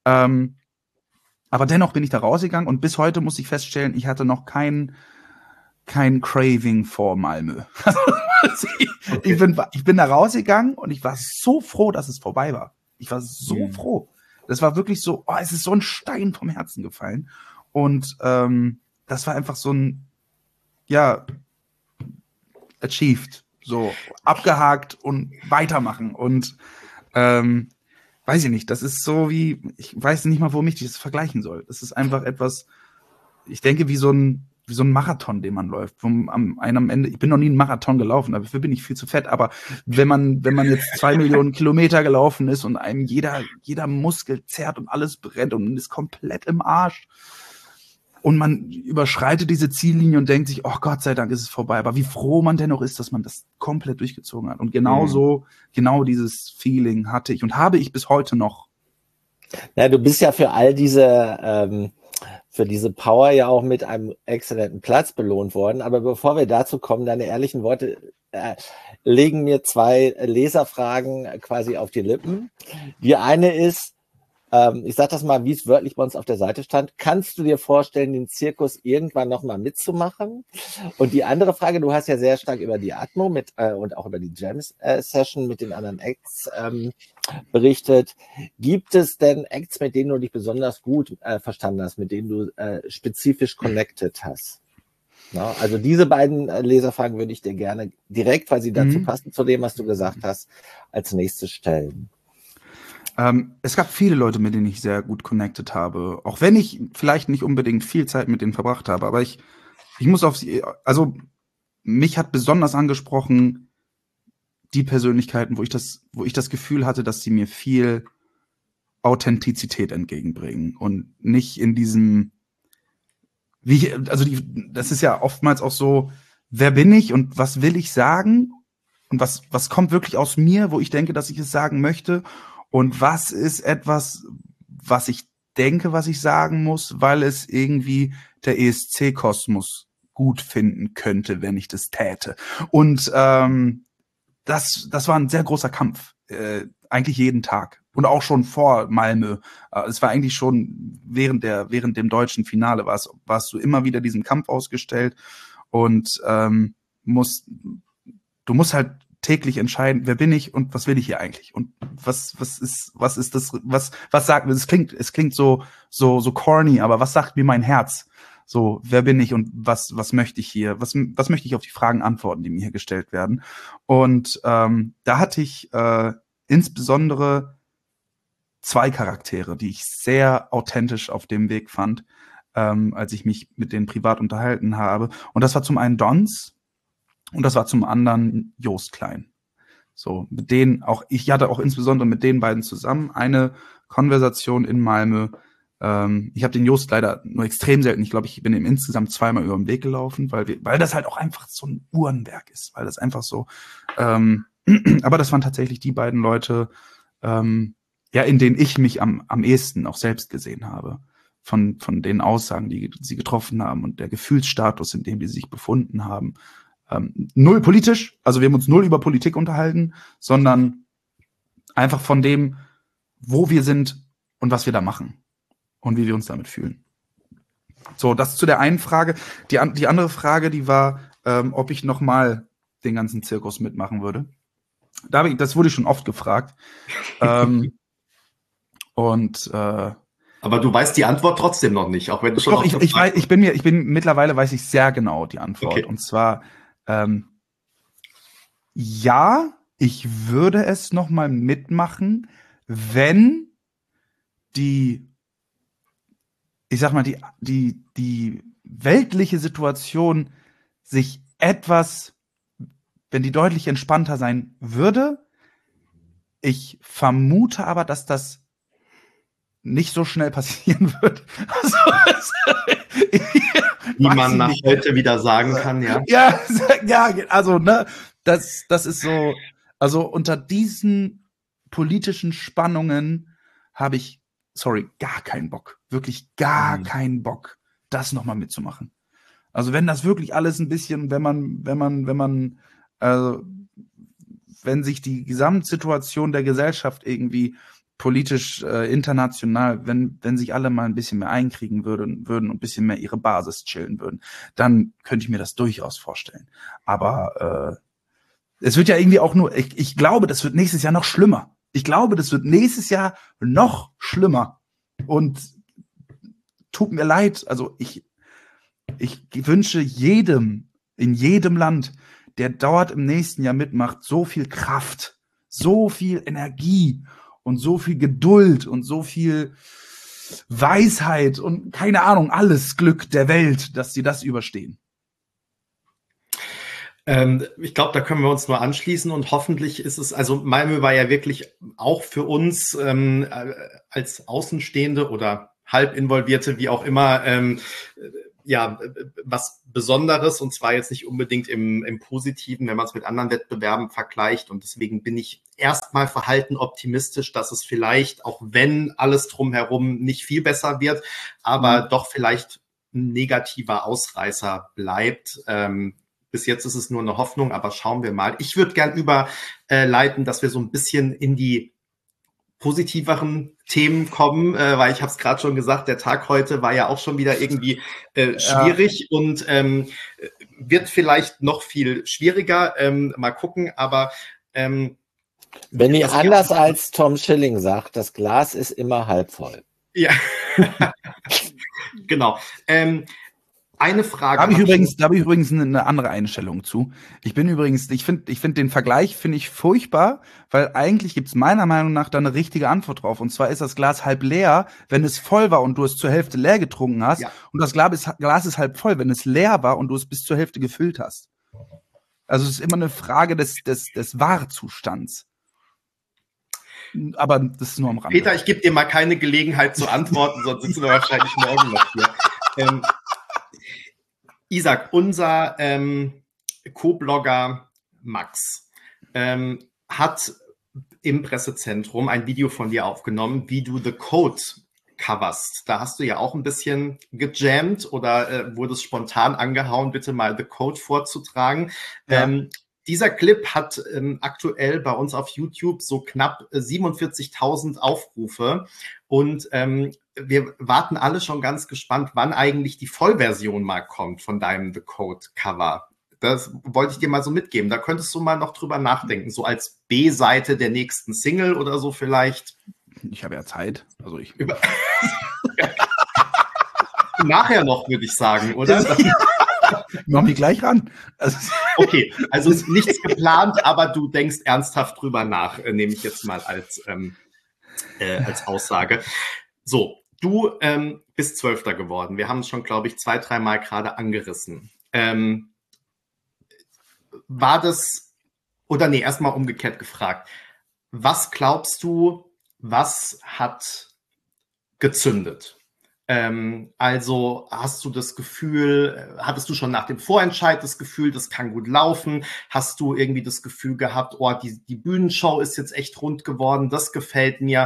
B: Aber dennoch bin ich da rausgegangen und bis heute muss ich feststellen, ich hatte noch kein Craving vor Malmö. Ich bin da rausgegangen und ich war so froh, dass es vorbei war. Ich war so froh. Das war wirklich so, es ist so ein Stein vom Herzen gefallen. Und das war einfach so ein, ja, achieved, so abgehakt und weitermachen. Und weiß ich nicht, das ist so wie, ich weiß nicht mal, womit ich das vergleichen soll. Das ist einfach etwas, ich denke, wie so ein Marathon, den man läuft. Am Ende, ich bin noch nie einen Marathon gelaufen, dafür bin ich viel zu fett, aber wenn man jetzt 2 Millionen Kilometer gelaufen ist und einem jeder Muskel zerrt und alles brennt und man ist komplett im Arsch und man überschreitet diese Ziellinie und denkt sich, oh Gott sei Dank ist es vorbei, aber wie froh man dennoch ist, dass man das komplett durchgezogen hat. Und genau dieses Feeling hatte ich und habe ich bis heute noch.
C: Ja, du bist ja für all diese für diese Power ja auch mit einem exzellenten Platz belohnt worden. Aber bevor wir dazu kommen, deine ehrlichen Worte legen mir 2 Leserfragen quasi auf die Lippen. Die eine ist, ich sage das mal, wie es wörtlich bei uns auf der Seite stand. Kannst du dir vorstellen, den Zirkus irgendwann nochmal mitzumachen? Und die andere Frage, du hast ja sehr stark über die Atmo und auch über die Jam-Session mit den anderen Acts berichtet. Gibt es denn Acts, mit denen du dich besonders gut verstanden hast, mit denen du spezifisch connected hast? Ja, also diese beiden Leserfragen würde ich dir gerne direkt, weil sie dazu passen, zu dem, was du gesagt hast, als nächstes stellen.
B: Es gab viele Leute, mit denen ich sehr gut connected habe. Auch wenn ich vielleicht nicht unbedingt viel Zeit mit denen verbracht habe. Aber ich muss also mich hat besonders angesprochen die Persönlichkeiten, wo ich das Gefühl hatte, dass sie mir viel Authentizität entgegenbringen. Und nicht in diesem, das ist ja oftmals auch so, wer bin ich und was will ich sagen? Und was kommt wirklich aus mir, wo ich denke, dass ich es sagen möchte? Und was ist etwas, was ich denke, was ich sagen muss, weil es irgendwie der ESC-Kosmos gut finden könnte, wenn ich das täte. Und das war ein sehr großer Kampf, eigentlich jeden Tag. Und auch schon vor Malmö. Es war eigentlich schon während dem deutschen Finale warst du immer wieder diesem Kampf ausgestellt und du musst halt täglich entscheiden, wer bin ich und was will ich hier eigentlich? Und was ist das, was sagt mir, es klingt so corny, aber was sagt mir mein Herz? So, wer bin ich und was möchte ich hier? Was möchte ich auf die Fragen antworten, die mir hier gestellt werden? Und da hatte ich insbesondere 2 Charaktere, die ich sehr authentisch auf dem Weg fand, als ich mich mit denen privat unterhalten habe. Und das war zum einen Dons, und das war zum anderen Jost Klein. So, mit denen ich hatte auch insbesondere mit den beiden zusammen eine Konversation in Malmö. Ich habe den Jost leider nur extrem selten. Ich glaube, ich bin ihm insgesamt 2-mal über den Weg gelaufen, weil das halt auch einfach so ein Uhrenwerk ist, weil das einfach so. Aber das waren tatsächlich die beiden Leute, in denen ich mich am ehesten auch selbst gesehen habe. Von den Aussagen, die sie getroffen haben und der Gefühlsstatus, in dem die sich befunden haben. Null politisch, also wir haben uns null über Politik unterhalten, sondern einfach von dem, wo wir sind und was wir da machen und wie wir uns damit fühlen. So, das zu der einen Frage. Die andere Frage, die war, ob ich nochmal den ganzen Zirkus mitmachen würde. Das wurde schon oft gefragt. Aber
A: du weißt die Antwort trotzdem noch nicht, auch wenn du schon.
B: Doch, mittlerweile weiß ich sehr genau die Antwort. Okay. Und zwar, ja, ich würde es noch mal mitmachen, wenn die weltliche Situation sich wenn die deutlich entspannter sein würde. Ich vermute aber, dass das nicht so schnell passieren wird.
A: Wie man nach heute wieder sagen kann, ja.
B: Ja, also, ne, das ist so, also unter diesen politischen Spannungen habe ich, gar keinen Bock. Wirklich gar keinen Bock, das nochmal mitzumachen. Also wenn das wirklich alles ein bisschen, wenn sich die Gesamtsituation der Gesellschaft irgendwie politisch, international, wenn sich alle mal ein bisschen mehr einkriegen würden und ein bisschen mehr ihre Basis chillen würden, dann könnte ich mir das durchaus vorstellen. Aber es wird ja irgendwie auch nur, ich glaube, das wird nächstes Jahr noch schlimmer. Ich glaube, das wird nächstes Jahr noch schlimmer. Und tut mir leid, also ich wünsche jedem, in jedem Land, der dort im nächsten Jahr mitmacht, so viel Kraft, so viel Energie und so viel Geduld und so viel Weisheit und keine Ahnung, alles Glück der Welt, dass sie das überstehen.
A: Ich glaube, da können wir uns nur anschließen und hoffentlich ist es, also Malmö war ja wirklich auch für uns als Außenstehende oder halb Involvierte, wie auch immer, ja, was Besonderes und zwar jetzt nicht unbedingt im Positiven, wenn man es mit anderen Wettbewerben vergleicht und deswegen bin ich erstmal verhalten optimistisch, dass es vielleicht, auch wenn alles drumherum nicht viel besser wird, aber doch vielleicht ein negativer Ausreißer bleibt. Bis jetzt ist es nur eine Hoffnung, aber schauen wir mal. Ich würde gern überleiten, dass wir so ein bisschen in die positiveren Themen kommen, weil ich habe es gerade schon gesagt, der Tag heute war ja auch schon wieder irgendwie schwierig und wird vielleicht noch viel schwieriger. Mal gucken, aber
C: Benny, anders als Tom Schilling sagt, das Glas ist immer halb voll.
A: Ja, genau. Eine Frage.
B: Da habe ich übrigens eine andere Einstellung zu. Ich finde den Vergleich finde ich furchtbar, weil eigentlich gibt es meiner Meinung nach da eine richtige Antwort drauf. Und zwar ist das Glas halb leer, wenn es voll war und du es zur Hälfte leer getrunken hast. Ja. Und das Glas ist halb voll, wenn es leer war und du es bis zur Hälfte gefüllt hast. Also es ist immer eine Frage des Wahrzustands. Aber das ist nur am Rande.
A: Peter, ich gebe dir mal keine Gelegenheit zu antworten, sonst sitzen wir wahrscheinlich morgen noch hier. Isaac, unser Co-Blogger Max hat im Pressezentrum ein Video von dir aufgenommen, wie du The Code coverst. Da hast du ja auch ein bisschen gejammt oder wurdest spontan angehauen, bitte mal The Code vorzutragen. Ja. Dieser Clip hat aktuell bei uns auf YouTube so knapp 47.000 Aufrufe und wir warten alle schon ganz gespannt, wann eigentlich die Vollversion mal kommt von deinem The Code Cover. Das wollte ich dir mal so mitgeben. Da könntest du mal noch drüber nachdenken, so als B-Seite der nächsten Single oder so vielleicht.
B: Ich habe ja Zeit. Also ich.
A: Nachher noch, würde ich sagen, oder?
B: Machen wir gleich ran.
A: Also okay, also ist nichts geplant, aber du denkst ernsthaft drüber nach, nehme ich jetzt mal als Aussage. So, du bist 12. geworden. Wir haben es schon, glaube ich, 2-3 Mal gerade angerissen. War das, oder nee, erstmal umgekehrt gefragt. Was glaubst du, was hat gezündet? Also hast du das Gefühl, hattest du schon nach dem Vorentscheid das Gefühl, das kann gut laufen? Hast du irgendwie das Gefühl gehabt, oh, die Bühnenshow ist jetzt echt rund geworden, das gefällt mir.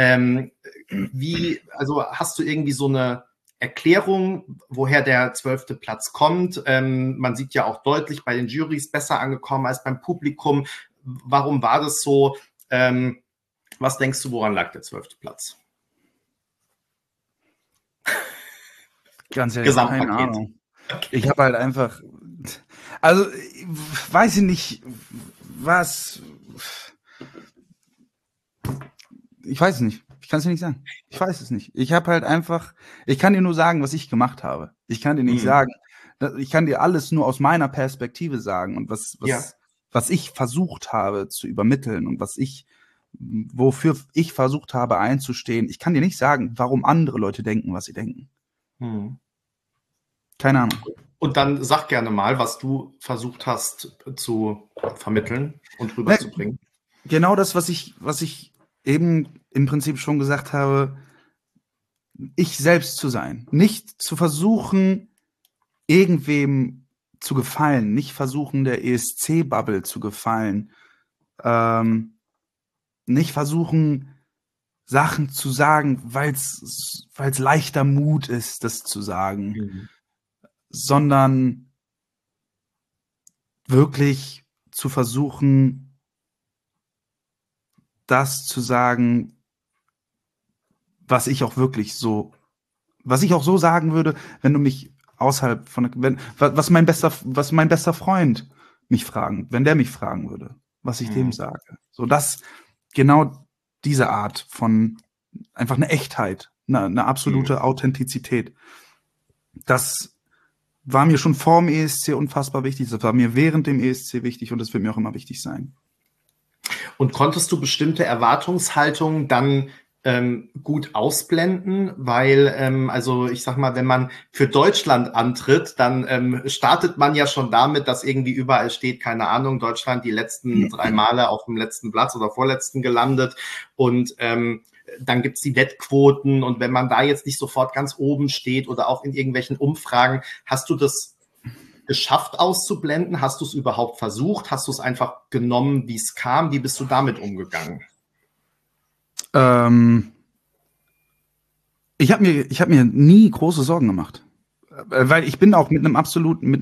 A: Also hast du irgendwie so eine Erklärung, woher der 12. Platz kommt? Man sieht ja auch deutlich bei den Jurys besser angekommen als beim Publikum. Warum war das so? Was denkst du, woran lag der 12. Platz?
B: Ganz ehrlich, keine Ahnung. Okay. Ich habe halt einfach, also weiß ich nicht, was, ich weiß es nicht. Ich kann es dir nicht sagen. Ich weiß es nicht. Ich habe halt einfach, ich kann dir nur sagen, was ich gemacht habe. Ich kann dir nicht sagen, ich kann dir alles nur aus meiner Perspektive sagen und was ich versucht habe zu übermitteln und wofür ich versucht habe einzustehen. Ich kann dir nicht sagen, warum andere Leute denken, was sie denken. Keine Ahnung.
A: Und dann sag gerne mal, was du versucht hast zu vermitteln und rüberzubringen.
B: Genau das, was ich eben im Prinzip schon gesagt habe, ich selbst zu sein. Nicht zu versuchen, irgendwem zu gefallen, nicht versuchen, der ESC-Bubble zu gefallen, nicht versuchen, Sachen zu sagen, weil es leichter Mut ist, das zu sagen, sondern wirklich zu versuchen, das zu sagen, was ich auch so sagen würde, wenn du mich außerhalb von, was mein bester Freund mich fragen, wenn der mich fragen würde, was ich dem sage. So das, genau diese Art von einfach eine Echtheit, eine absolute Authentizität. Das war mir schon vor dem ESC unfassbar wichtig, das war mir während dem ESC wichtig und das wird mir auch immer wichtig sein.
A: Und konntest du bestimmte Erwartungshaltungen dann gut ausblenden? Weil, also ich sag mal, wenn man für Deutschland antritt, dann startet man ja schon damit, dass irgendwie überall steht, keine Ahnung, Deutschland die letzten 3 Male auf dem letzten Platz oder vorletzten gelandet und dann gibt's die Wettquoten und wenn man da jetzt nicht sofort ganz oben steht oder auch in irgendwelchen Umfragen, hast du das geschafft auszublenden? Hast du es überhaupt versucht? Hast du es einfach genommen, wie es kam? Wie bist du damit umgegangen?
B: Ich hab mir nie große Sorgen gemacht. Weil ich bin auch mit einem absoluten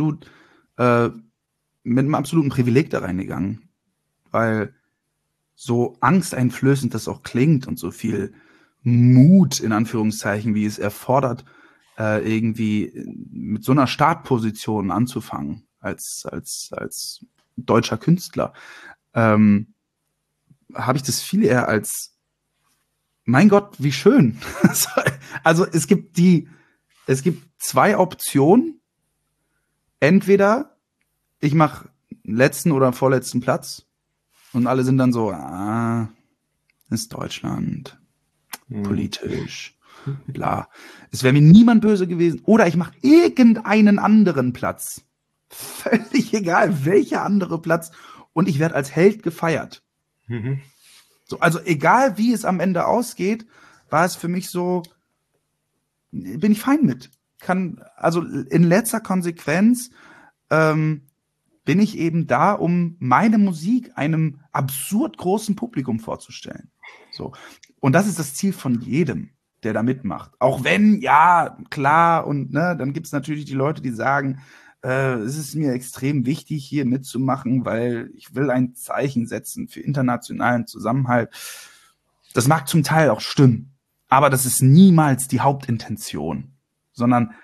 B: Privileg da reingegangen. Weil so angsteinflößend das auch klingt und so viel Mut, in Anführungszeichen, wie es erfordert, irgendwie mit so einer Startposition anzufangen als deutscher Künstler, habe ich das viel eher als mein Gott, wie schön. Also es gibt 2 Optionen. Entweder ich mache letzten oder vorletzten Platz und alle sind dann so, ist Deutschland, politisch, bla. Es wäre mir niemand böse gewesen. Oder ich mache irgendeinen anderen Platz. Völlig egal, welcher andere Platz. Und ich werde als Held gefeiert. So, also egal, wie es am Ende ausgeht, war es für mich so, bin ich fein mit. Also in letzter Konsequenz bin ich eben da, um meine Musik einem absurd großen Publikum vorzustellen. So. Und das ist das Ziel von jedem, der da mitmacht. Auch wenn, ja, klar, und ne, dann gibt es natürlich die Leute, die sagen, es ist mir extrem wichtig, hier mitzumachen, weil ich will ein Zeichen setzen für internationalen Zusammenhalt. Das mag zum Teil auch stimmen, aber das ist niemals die Hauptintention, sondern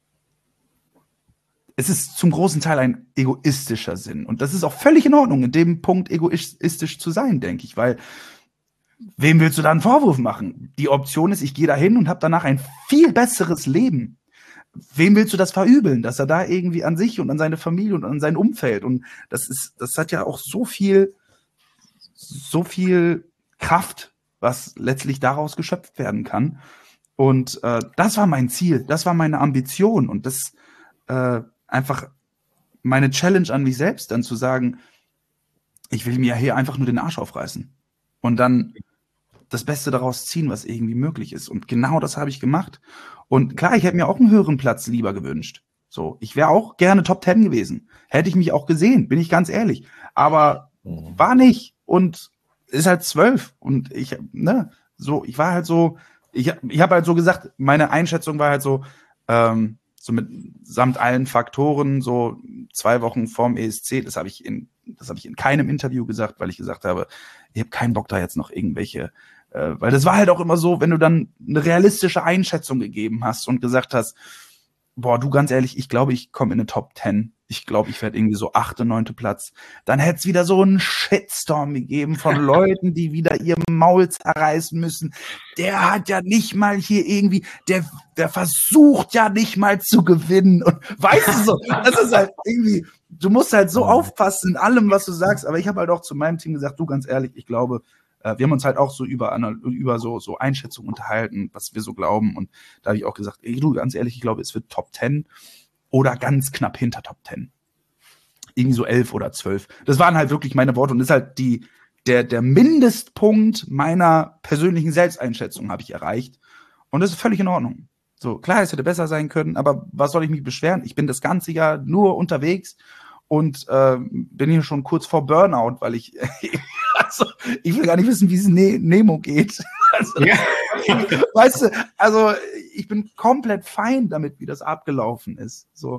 B: es ist zum großen Teil ein egoistischer Sinn. Und das ist auch völlig in Ordnung, in dem Punkt egoistisch zu sein, denke ich, weil wem willst du da einen Vorwurf machen? Die Option ist, ich gehe dahin und habe danach ein viel besseres Leben. Wem willst du das verübeln, dass er da irgendwie an sich und an seine Familie und an sein Umfeld und das hat ja auch so viel Kraft, was letztlich daraus geschöpft werden kann. Und das war mein Ziel, das war meine Ambition und das einfach meine Challenge an mich selbst, dann zu sagen, ich will mir hier einfach nur den Arsch aufreißen und dann das Beste daraus ziehen, was irgendwie möglich ist. Und genau das habe ich gemacht. Und klar, ich hätte mir auch einen höheren Platz lieber gewünscht. So, ich wäre auch gerne Top 10 gewesen. Hätte ich mich auch gesehen, bin ich ganz ehrlich. Aber war nicht. Und ist halt 12. Und ich war halt so, ich habe halt so gesagt, meine Einschätzung war halt so, so samt allen Faktoren, so 2 Wochen vorm ESC, das habe ich in keinem Interview gesagt, weil ich gesagt habe, ich habe keinen Bock da jetzt noch irgendwelche, weil das war halt auch immer so, wenn du dann eine realistische Einschätzung gegeben hast und gesagt hast, boah, du ganz ehrlich, ich glaube, ich komme in eine Top 10. Ich glaube, ich werde irgendwie so 8., 9. Platz. Dann hätte es wieder so einen Shitstorm gegeben von Leuten, die wieder ihr Maul zerreißen müssen. Der hat ja nicht mal hier irgendwie, der versucht ja nicht mal zu gewinnen. Und weißt du so, das ist halt irgendwie, du musst halt so aufpassen in allem, was du sagst. Aber ich habe halt auch zu meinem Team gesagt, du ganz ehrlich, ich glaube, wir haben uns halt auch so über so Einschätzungen unterhalten, was wir so glauben. Und da habe ich auch gesagt, ey, du ganz ehrlich, ich glaube, es wird Top 10 oder ganz knapp hinter Top 10. Irgendwie so 11 oder 12. Das waren halt wirklich meine Worte und das ist halt der Mindestpunkt meiner persönlichen Selbsteinschätzung habe ich erreicht. Und das ist völlig in Ordnung. So, klar, es hätte besser sein können, aber was soll ich mich beschweren? Ich bin das ganze Jahr nur unterwegs und bin hier schon kurz vor Burnout, weil ich will gar nicht wissen, wie es Nemo geht. Also, ja. Weißt du, also ich bin komplett fein damit, wie das abgelaufen ist. So,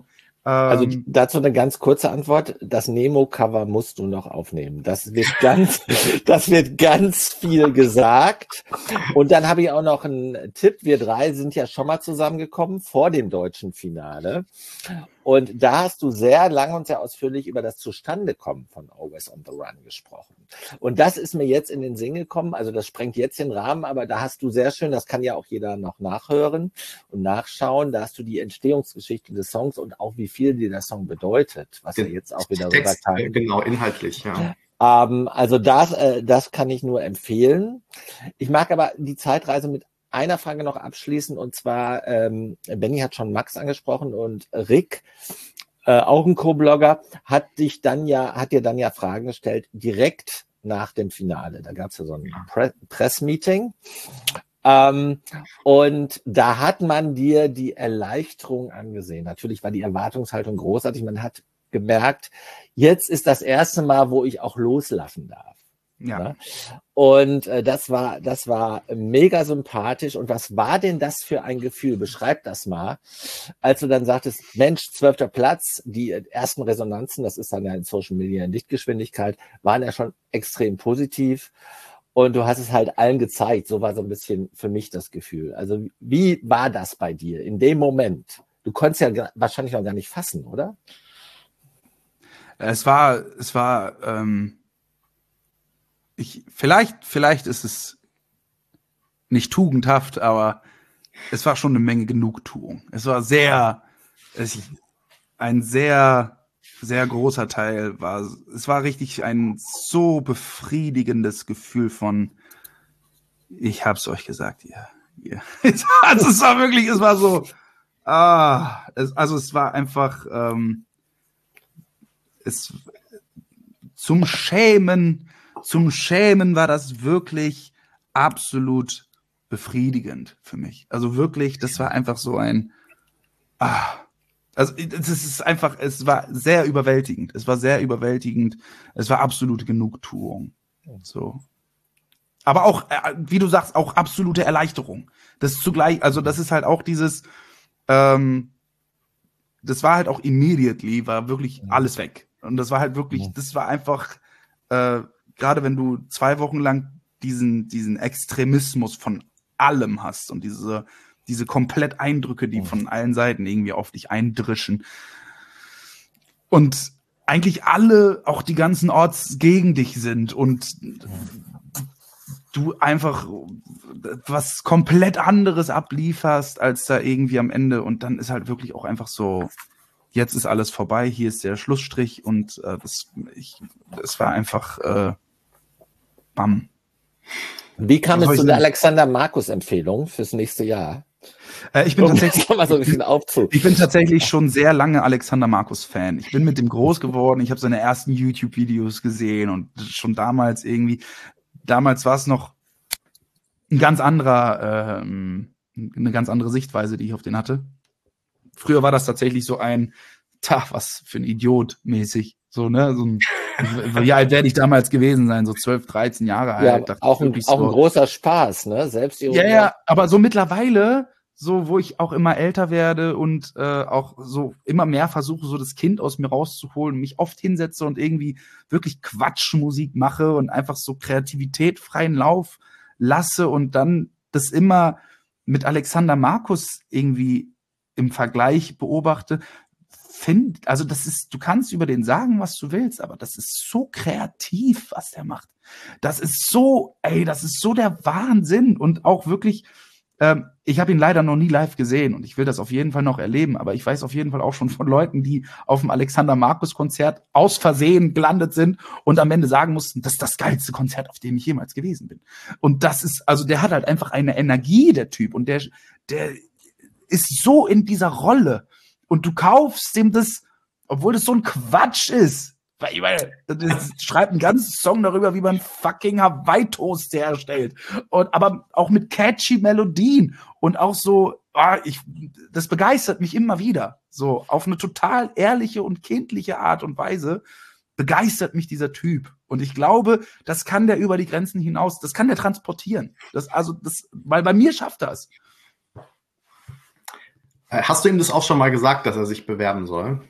C: Also dazu eine ganz kurze Antwort. Das Nemo-Cover musst du noch aufnehmen. Das wird ganz viel gesagt. Und dann habe ich auch noch einen Tipp. Wir drei sind ja schon mal zusammengekommen vor dem deutschen Finale. Und da hast du sehr lang und sehr ausführlich über das Zustandekommen von Always on the Run gesprochen. Und das ist mir jetzt in den Sinn gekommen. Also das sprengt jetzt den Rahmen, aber da hast du sehr schön, das kann ja auch jeder noch nachhören und nachschauen. Da hast du die Entstehungsgeschichte des Songs und auch wie viel dir der Song bedeutet, was ja jetzt auch wieder
A: Text, genau, inhaltlich, ja.
C: Also das kann ich nur empfehlen. Ich mag aber die Zeitreise mit einer Frage noch abschließen, und zwar, Benny hat schon Max angesprochen und Rick, auch ein Co-Blogger, hat dir dann ja Fragen gestellt, direkt nach dem Finale. Da gab es ja so ein Pressmeeting. Und da hat man dir die Erleichterung angesehen. Natürlich war die Erwartungshaltung großartig. Man hat gemerkt, jetzt ist das erste Mal, wo ich auch loslassen darf.
B: Ja.
C: Ne? Und das war mega sympathisch. Und was war denn das für ein Gefühl? Beschreib das mal. Als du dann sagtest, Mensch, 12. Platz, die ersten Resonanzen, das ist dann ja in Social Media in Lichtgeschwindigkeit, waren ja schon extrem positiv. Und du hast es halt allen gezeigt. So war so ein bisschen für mich das Gefühl. Also wie war das bei dir in dem Moment? Du konntest ja wahrscheinlich noch gar nicht fassen, oder?
B: Es war vielleicht ist es nicht tugendhaft, aber es war schon eine Menge Genugtuung. Es war ein sehr, sehr großer Teil es war richtig ein so befriedigendes Gefühl von, ich hab's euch gesagt, ihr. Also es war wirklich, es war so, es war einfach, zum Schämen war das wirklich absolut befriedigend für mich. Also wirklich, das war einfach so ein, also das ist einfach, es war sehr überwältigend. Es war absolute Genugtuung. So. Aber auch, wie du sagst, auch absolute Erleichterung. Das zugleich, also das ist halt auch dieses, das war halt auch immediately, war wirklich alles weg. Und das war halt wirklich, das war einfach, gerade wenn du 2 Wochen lang diesen Extremismus von allem hast und diese komplett Eindrücke, die von allen Seiten irgendwie auf dich eindrischen. Und eigentlich alle, auch die ganzen Orts gegen dich sind und du einfach was komplett anderes ablieferst, als da irgendwie am Ende. Und dann ist halt wirklich auch einfach so, jetzt ist alles vorbei, hier ist der Schlussstrich und das war einfach bam.
C: Wie kam es zu der Alexander-Markus-Empfehlung fürs nächste Jahr?
B: Ich bin
C: tatsächlich
B: schon sehr lange Alexander Markus-Fan. Ich bin mit dem groß geworden, ich habe seine ersten YouTube-Videos gesehen und schon damals war es noch eine ganz andere Sichtweise, die ich auf den hatte. Früher war das tatsächlich so was für ein Idiot mäßig. So, ne? Wie alt werde ich damals gewesen sein? So 12, 13 Jahre alt.
C: Ja, auch ein großer Spaß, ne? Selbstironie.
B: Ja, aber so mittlerweile, so wo ich auch immer älter werde und auch so immer mehr versuche, so das Kind aus mir rauszuholen, mich oft hinsetze und irgendwie wirklich Quatschmusik mache und einfach so Kreativität freien Lauf lasse und dann das immer mit Alexander Markus irgendwie im Vergleich beobachte, also du kannst über den sagen, was du willst, aber das ist so kreativ, was der macht. Das ist so der Wahnsinn und auch wirklich, ich habe ihn leider noch nie live gesehen und ich will das auf jeden Fall noch erleben, aber ich weiß auf jeden Fall auch schon von Leuten, die auf dem Alexander-Markus-Konzert aus Versehen gelandet sind und am Ende sagen mussten, das ist das geilste Konzert, auf dem ich jemals gewesen bin. Und das ist, also der hat halt einfach eine Energie, der Typ, und der ist so in dieser Rolle und du kaufst ihm das, obwohl das so ein Quatsch ist. Weil das schreibt einen ganzen Song darüber, wie man fucking Hawaii-Toast herstellt. Aber auch mit catchy Melodien und auch so, das begeistert mich immer wieder. So, auf eine total ehrliche und kindliche Art und Weise begeistert mich dieser Typ. Und ich glaube, das kann der über die Grenzen hinaus, das kann der transportieren. Weil bei mir schafft das.
A: Hast du ihm das auch schon mal gesagt, dass er sich bewerben soll?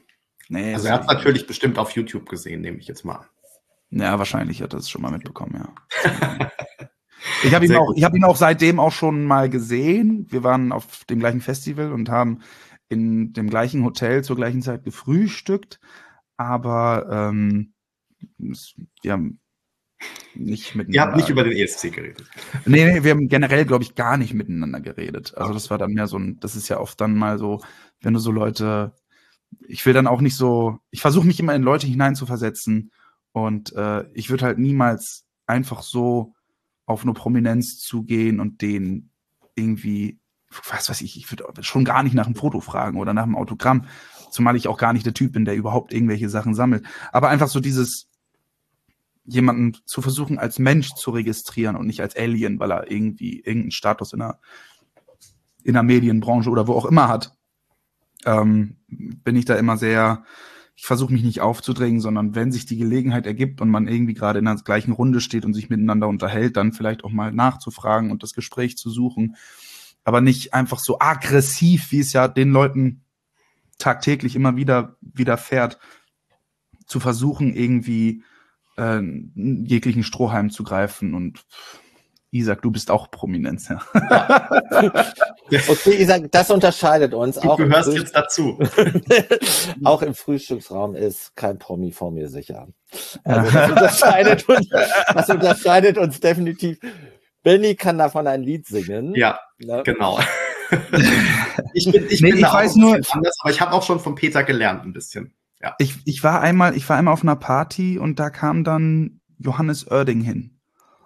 B: Nee,
A: Also er hat es natürlich bestimmt auf YouTube gesehen, nehme ich jetzt mal an.
B: Ja, wahrscheinlich hat er es schon mal mitbekommen, ja. Ich habe
A: Sehr gut.
B: ihn auch seitdem auch schon mal gesehen. Wir waren auf dem gleichen Festival und haben in dem gleichen Hotel zur gleichen Zeit gefrühstückt, aber wir haben nicht
A: Ihr habt
B: miteinander.
A: nicht über den ESC geredet.
B: Nee, wir haben generell, glaube ich, gar nicht miteinander geredet. Also das war dann mehr so ein, das ist ja oft dann mal so, wenn du so Leute, ich will dann auch nicht so, ich versuche mich immer in Leute hineinzuversetzen und ich würde halt niemals einfach so auf eine Prominenz zugehen und den irgendwie, was weiß ich würde schon gar nicht nach einem Foto fragen oder nach einem Autogramm, zumal ich auch gar nicht der Typ bin, der überhaupt irgendwelche Sachen sammelt. Aber einfach so dieses, jemanden zu versuchen, als Mensch zu registrieren und nicht als Alien, weil er irgendwie irgendeinen Status in der Medienbranche oder wo auch immer hat, bin ich da immer sehr, ich versuche mich nicht aufzudrängen, sondern wenn sich die Gelegenheit ergibt und man irgendwie gerade in der gleichen Runde steht und sich miteinander unterhält, dann vielleicht auch mal nachzufragen und das Gespräch zu suchen, aber nicht einfach so aggressiv, wie es ja den Leuten tagtäglich immer wieder widerfährt, zu versuchen, irgendwie jeglichen Strohhalm zu greifen und Isaac, du bist auch Prominenz, ja.
C: Okay, Isaac, das unterscheidet uns.
A: Du gehörst jetzt dazu.
C: Auch im Frühstücksraum ist kein Promi vor mir sicher. Also das unterscheidet uns definitiv. Benny kann davon ein Lied singen.
A: Ja,
C: ne?
A: Genau. Ich bin da
B: weiß
A: auch
B: nur,
A: anders, aber ich habe auch schon von Peter gelernt ein bisschen. Ja.
B: Ich war einmal auf einer Party und da kam dann Johannes Oerding hin.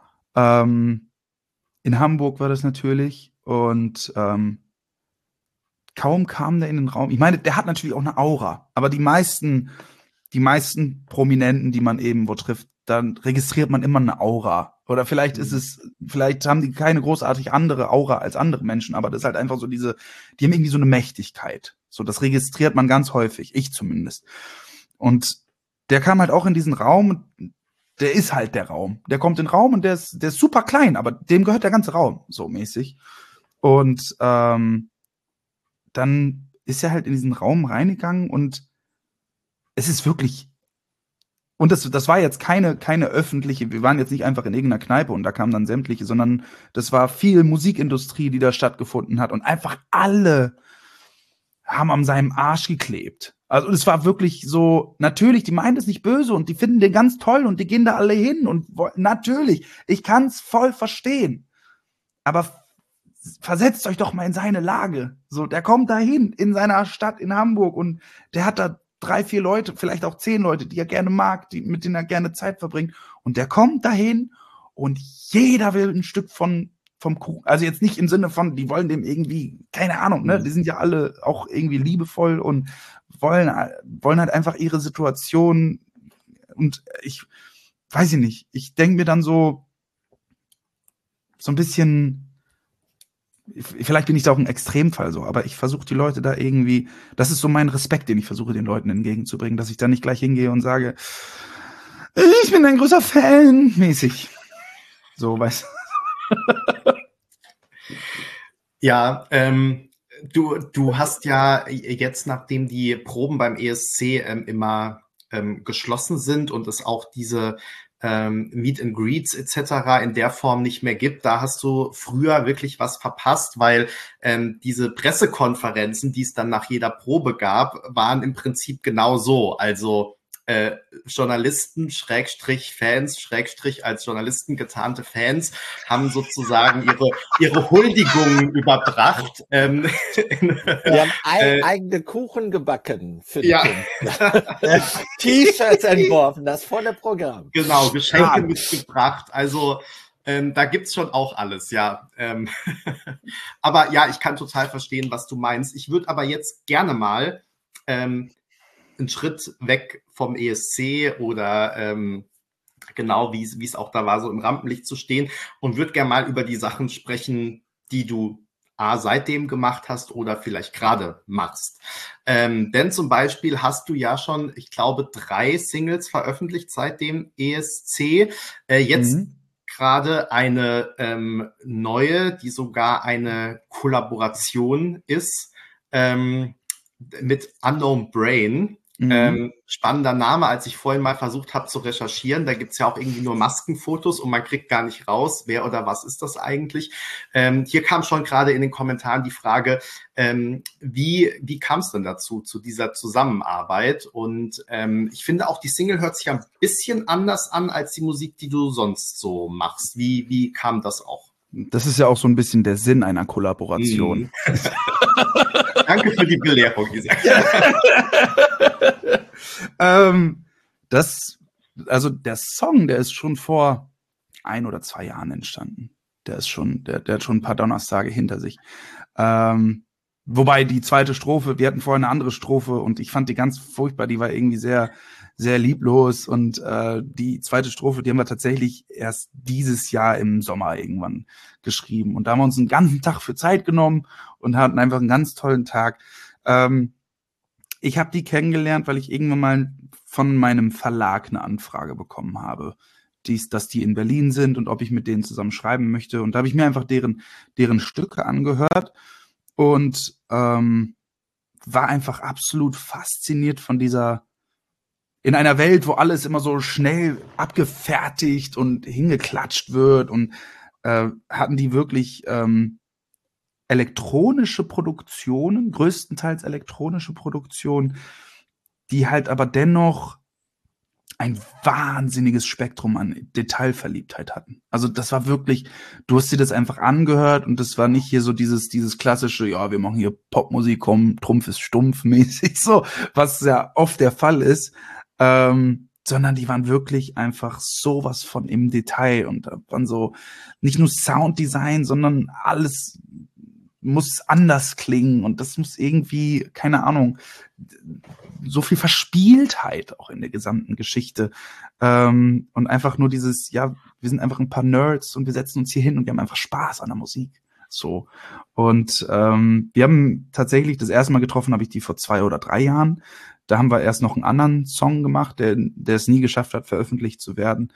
B: In Hamburg war das natürlich und kaum kam der in den Raum. Ich meine, der hat natürlich auch eine Aura, aber die meisten Prominenten, die man eben wo trifft, dann registriert man immer eine Aura. Oder vielleicht vielleicht haben die keine großartig andere Aura als andere Menschen, aber das ist halt einfach so die haben irgendwie so eine Mächtigkeit. So, das registriert man ganz häufig, ich zumindest. Und der kam halt auch in diesen Raum, der ist halt der Raum. Der kommt in den Raum und der ist super klein, aber dem gehört der ganze Raum, so mäßig. Und dann ist er halt in diesen Raum reingegangen und es ist wirklich, und das war jetzt keine öffentliche, wir waren jetzt nicht einfach in irgendeiner Kneipe und da kamen dann sämtliche, sondern das war viel Musikindustrie, die da stattgefunden hat und einfach alle haben an seinem Arsch geklebt. Also es war wirklich so, natürlich, die meinen es nicht böse und die finden den ganz toll und die gehen da alle hin und natürlich, ich kann es voll verstehen. Aber versetzt euch doch mal in seine Lage. So, der kommt da hin in seiner Stadt in Hamburg und der hat da 3, 4 Leute, vielleicht auch 10 Leute, die er gerne mag, mit denen er gerne Zeit verbringt. Und der kommt dahin und jeder will ein Stück vom Kuchen. Also jetzt nicht im Sinne von, die wollen dem irgendwie, keine Ahnung, ne? Die sind ja alle auch irgendwie liebevoll und wollen halt einfach ihre Situation. Und ich weiß nicht, ich denke mir dann so ein bisschen, vielleicht bin ich da auch ein Extremfall so, aber ich versuche die Leute da irgendwie, das ist so mein Respekt, den ich versuche den Leuten entgegenzubringen, dass ich da nicht gleich hingehe und sage, ich bin ein großer Fan, mäßig. So, weißt du.
A: Ja, du hast ja jetzt, nachdem die Proben beim ESC immer geschlossen sind und es auch diese Meet and Greets etc. in der Form nicht mehr gibt, da hast du früher wirklich was verpasst, weil diese Pressekonferenzen, die es dann nach jeder Probe gab, waren im Prinzip genau so. Also Journalisten, Schrägstrich Fans, Schrägstrich als Journalisten getarnte Fans, haben sozusagen ihre Huldigungen überbracht.
C: Wir haben eigene Kuchen gebacken für die Künstler. T-Shirts entworfen, das volle Programm.
A: Genau, Geschenke mitgebracht. Also da gibt's schon auch alles, ja. Aber ja, ich kann total verstehen, was du meinst. Ich würde aber jetzt gerne mal einen Schritt weg vom ESC oder genau wie es auch da war, so im Rampenlicht zu stehen und würde gerne mal über die Sachen sprechen, die du seitdem gemacht hast oder vielleicht gerade machst. Denn zum Beispiel hast du ja schon, ich glaube, 3 Singles veröffentlicht seit dem ESC. Jetzt gerade eine neue, die sogar eine Kollaboration ist mit Unknown Brain. Spannender Name, als ich vorhin mal versucht habe zu recherchieren. Da gibt's ja auch irgendwie nur Maskenfotos und man kriegt gar nicht raus, wer oder was ist das eigentlich. Hier kam schon gerade in den Kommentaren die Frage, wie kam es denn dazu, zu dieser Zusammenarbeit? Und ich finde auch, die Single hört sich ein bisschen anders an als die Musik, die du sonst so machst. Wie kam das auch?
B: Das ist ja auch so ein bisschen der Sinn einer Kollaboration.
A: Danke für die Belehrung, Isaac.
B: Also der Song, der ist schon vor 1 oder 2 Jahren entstanden. Der hat schon ein paar Donnerstage hinter sich. Wobei die zweite Strophe, wir hatten vorher eine andere Strophe und ich fand die ganz furchtbar, die war irgendwie sehr, sehr lieblos und die zweite Strophe, die haben wir tatsächlich erst dieses Jahr im Sommer irgendwann geschrieben und da haben wir uns einen ganzen Tag für Zeit genommen und hatten einfach einen ganz tollen Tag. Ich habe die kennengelernt, weil ich irgendwann mal von meinem Verlag eine Anfrage bekommen habe, dass die in Berlin sind und ob ich mit denen zusammen schreiben möchte. Und da habe ich mir einfach deren Stücke angehört und war einfach absolut fasziniert von dieser, in einer Welt, wo alles immer so schnell abgefertigt und hingeklatscht wird und hatten die wirklich elektronische Produktionen, größtenteils elektronische Produktionen, die halt aber dennoch ein wahnsinniges Spektrum an Detailverliebtheit hatten. Also das war wirklich, du hast dir das einfach angehört und das war nicht hier so dieses klassische, ja, wir machen hier Popmusik, komm, Trumpf ist stumpf mäßig so, was ja oft der Fall ist, sondern die waren wirklich einfach sowas von im Detail und da waren so nicht nur Sounddesign, sondern alles muss anders klingen und das muss irgendwie, keine Ahnung, so viel Verspieltheit auch in der gesamten Geschichte und einfach nur dieses, ja, wir sind einfach ein paar Nerds und wir setzen uns hier hin und wir haben einfach Spaß an der Musik. So. Und wir haben tatsächlich das erste Mal getroffen, habe ich die vor 2 oder 3 Jahren. Da haben wir erst noch einen anderen Song gemacht, der es nie geschafft hat, veröffentlicht zu werden.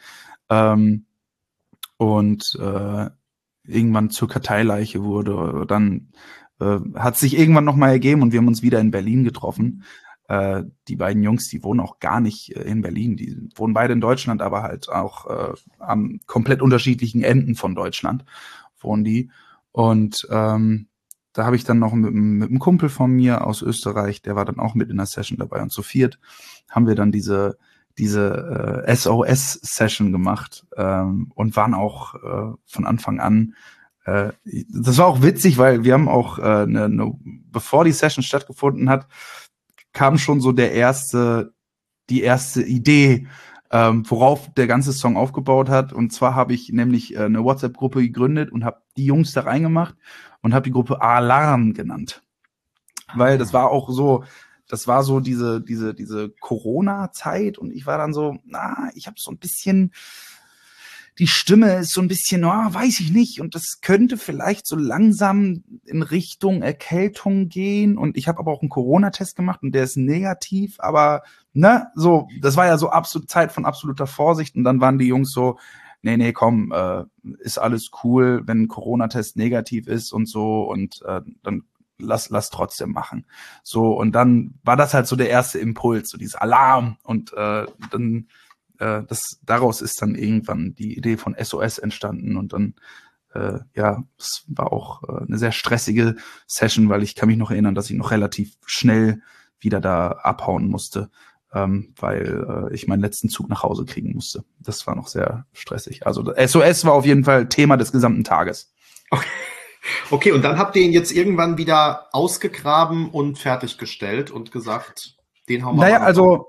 B: Irgendwann zur Karteileiche wurde. Dann hat sich irgendwann noch mal ergeben und wir haben uns wieder in Berlin getroffen. Die beiden Jungs, die wohnen auch gar nicht in Berlin. Die wohnen beide in Deutschland, aber halt auch am komplett unterschiedlichen Enden von Deutschland wohnen die. Und da habe ich dann noch mit einem Kumpel von mir aus Österreich, der war dann auch mit in der Session dabei. Und zu viert haben wir dann diese SOS-Session gemacht und waren auch von Anfang an, das war auch witzig, weil wir haben auch, bevor die Session stattgefunden hat, kam schon so die erste Idee, worauf der ganze Song aufgebaut hat. Und zwar habe ich nämlich eine WhatsApp-Gruppe gegründet und habe die Jungs da reingemacht und habe die Gruppe Alarm genannt. Weil das war auch so, diese Corona-Zeit und ich war dann so, ich habe so ein bisschen, die Stimme ist so ein bisschen, weiß ich nicht und das könnte vielleicht so langsam in Richtung Erkältung gehen und ich habe aber auch einen Corona-Test gemacht und der ist negativ, aber so, das war ja so Zeit von absoluter Vorsicht und dann waren die Jungs so, nee, komm, ist alles cool, wenn ein Corona-Test negativ ist und so und dann lass trotzdem machen. So, und dann war das halt so der erste Impuls, so dieses Alarm und dann daraus ist dann irgendwann die Idee von SOS entstanden und dann es war auch eine sehr stressige Session, weil ich kann mich noch erinnern, dass ich noch relativ schnell wieder da abhauen musste, weil ich meinen letzten Zug nach Hause kriegen musste. Das war noch sehr stressig. Also SOS war auf jeden Fall Thema des gesamten Tages.
A: Okay, und dann habt ihr ihn jetzt irgendwann wieder ausgegraben und fertiggestellt und gesagt, den hauen wir mal.
B: Also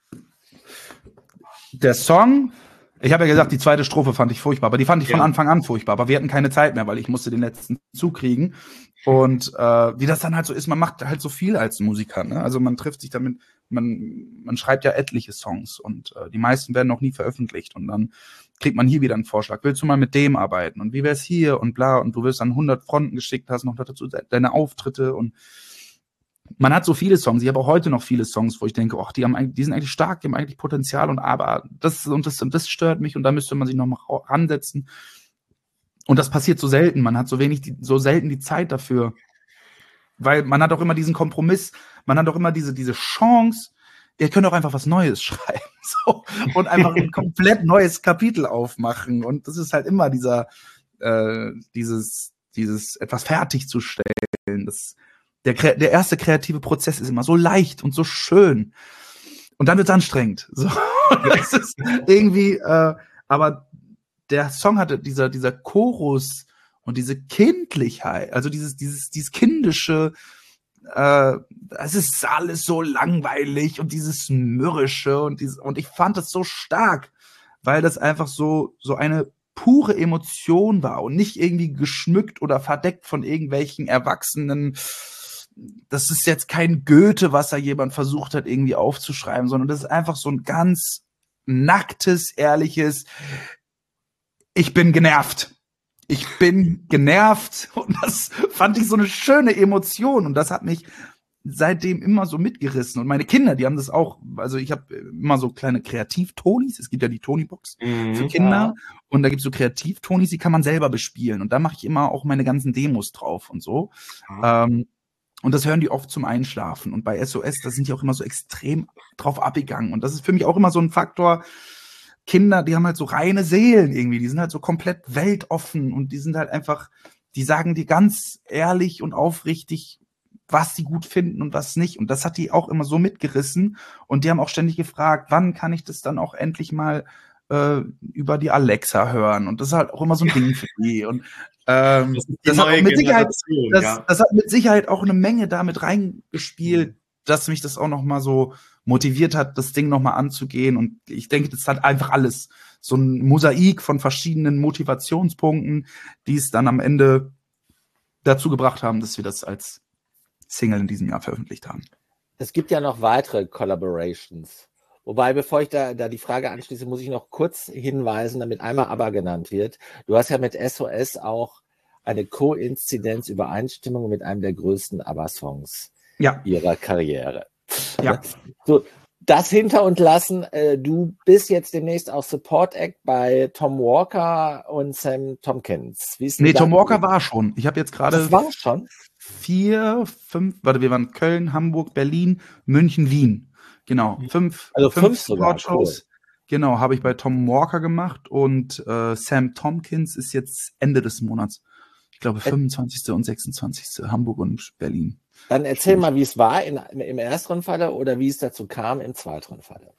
B: der Song, ich habe ja gesagt, die zweite Strophe fand ich furchtbar, aber die fand ich von Anfang an furchtbar, aber wir hatten keine Zeit mehr, weil ich musste den letzten Zug kriegen und wie das dann halt so ist, man macht halt so viel als Musiker, ne? Also man trifft sich damit, man schreibt ja etliche Songs und die meisten werden noch nie veröffentlicht und dann kriegt man hier wieder einen Vorschlag, willst du mal mit dem arbeiten und wie wär's hier und bla und du wirst an 100 Fronten geschickt, hast noch dazu deine Auftritte und man hat so viele Songs, ich habe auch heute noch viele Songs, wo ich denke, die sind eigentlich stark, die haben eigentlich Potenzial und aber das stört mich und da müsste man sich noch mal ransetzen und das passiert so selten, man hat so selten die Zeit dafür, weil man hat auch immer diesen Kompromiss, man hat auch immer diese Chance, ihr könnt auch einfach was Neues schreiben. So, und einfach ein komplett neues Kapitel aufmachen. Und das ist halt immer dieses etwas fertigzustellen. Der erste kreative Prozess ist immer so leicht und so schön. Und dann wird es anstrengend. So, das ist irgendwie, aber der Song hatte dieser Chorus und diese Kindlichkeit, also dieses kindische, es ist alles so langweilig und dieses mürrische und ich fand das so stark, weil das einfach so eine pure Emotion war und nicht irgendwie geschmückt oder verdeckt von irgendwelchen Erwachsenen. Das ist jetzt kein Goethe, was da jemand versucht hat, irgendwie aufzuschreiben, sondern das ist einfach so ein ganz nacktes, ehrliches, ich bin genervt. Ich bin genervt. Und das fand ich so eine schöne Emotion. Und das hat mich seitdem immer so mitgerissen. Und meine Kinder, die haben das auch, also ich habe immer so kleine Kreativ-Tonis. Es gibt ja die Tony-Box für Kinder. Und da gibt es so Kreativ-Tonis, die kann man selber bespielen. Und da mache ich immer auch meine ganzen Demos drauf und so. Und das hören die oft zum Einschlafen. Und bei SOS, da sind die auch immer so extrem drauf abgegangen. Und das ist für mich auch immer so ein Faktor. Kinder, die haben halt so reine Seelen irgendwie. Die sind halt so komplett weltoffen. Und die sind halt einfach, die sagen dir ganz ehrlich und aufrichtig, was sie gut finden und was nicht. Und das hat die auch immer so mitgerissen. Und die haben auch ständig gefragt, wann kann ich das dann auch endlich mal über die Alexa hören? Und das ist halt auch immer so ein Ding für die. Und das hat mit Sicherheit auch eine Menge damit reingespielt, dass mich das auch noch mal so motiviert hat, das Ding noch mal anzugehen. Und ich denke, das hat einfach alles so ein Mosaik von verschiedenen Motivationspunkten, die es dann am Ende dazu gebracht haben, dass wir das als Single in diesem Jahr veröffentlicht haben.
C: Es gibt ja noch weitere Collaborations. Wobei, bevor ich da die Frage anschließe, muss ich noch kurz hinweisen, damit einmal ABBA genannt wird. Du hast ja mit SOS auch eine Koinzidenz-Übereinstimmung mit einem der größten ABBA-Songs ihrer Karriere.
B: Ja.
C: So, das hinter uns lassen. Du bist jetzt demnächst auch Support Act bei Tom Walker und Sam Tompkins.
B: Tom Walker war schon. Ich habe jetzt gerade.
C: Das war schon?
B: 4, 5, wir waren Köln, Hamburg, Berlin, München, Wien. Genau, 5
C: Support-Shows.
B: Cool. Genau, habe ich bei Tom Walker gemacht und Sam Tompkins ist jetzt Ende des Monats. Ich glaube 25. und 26. Hamburg und Berlin.
C: Dann erzähl mal, wie es war im ersten Falle oder wie es dazu kam im zweiten Falle.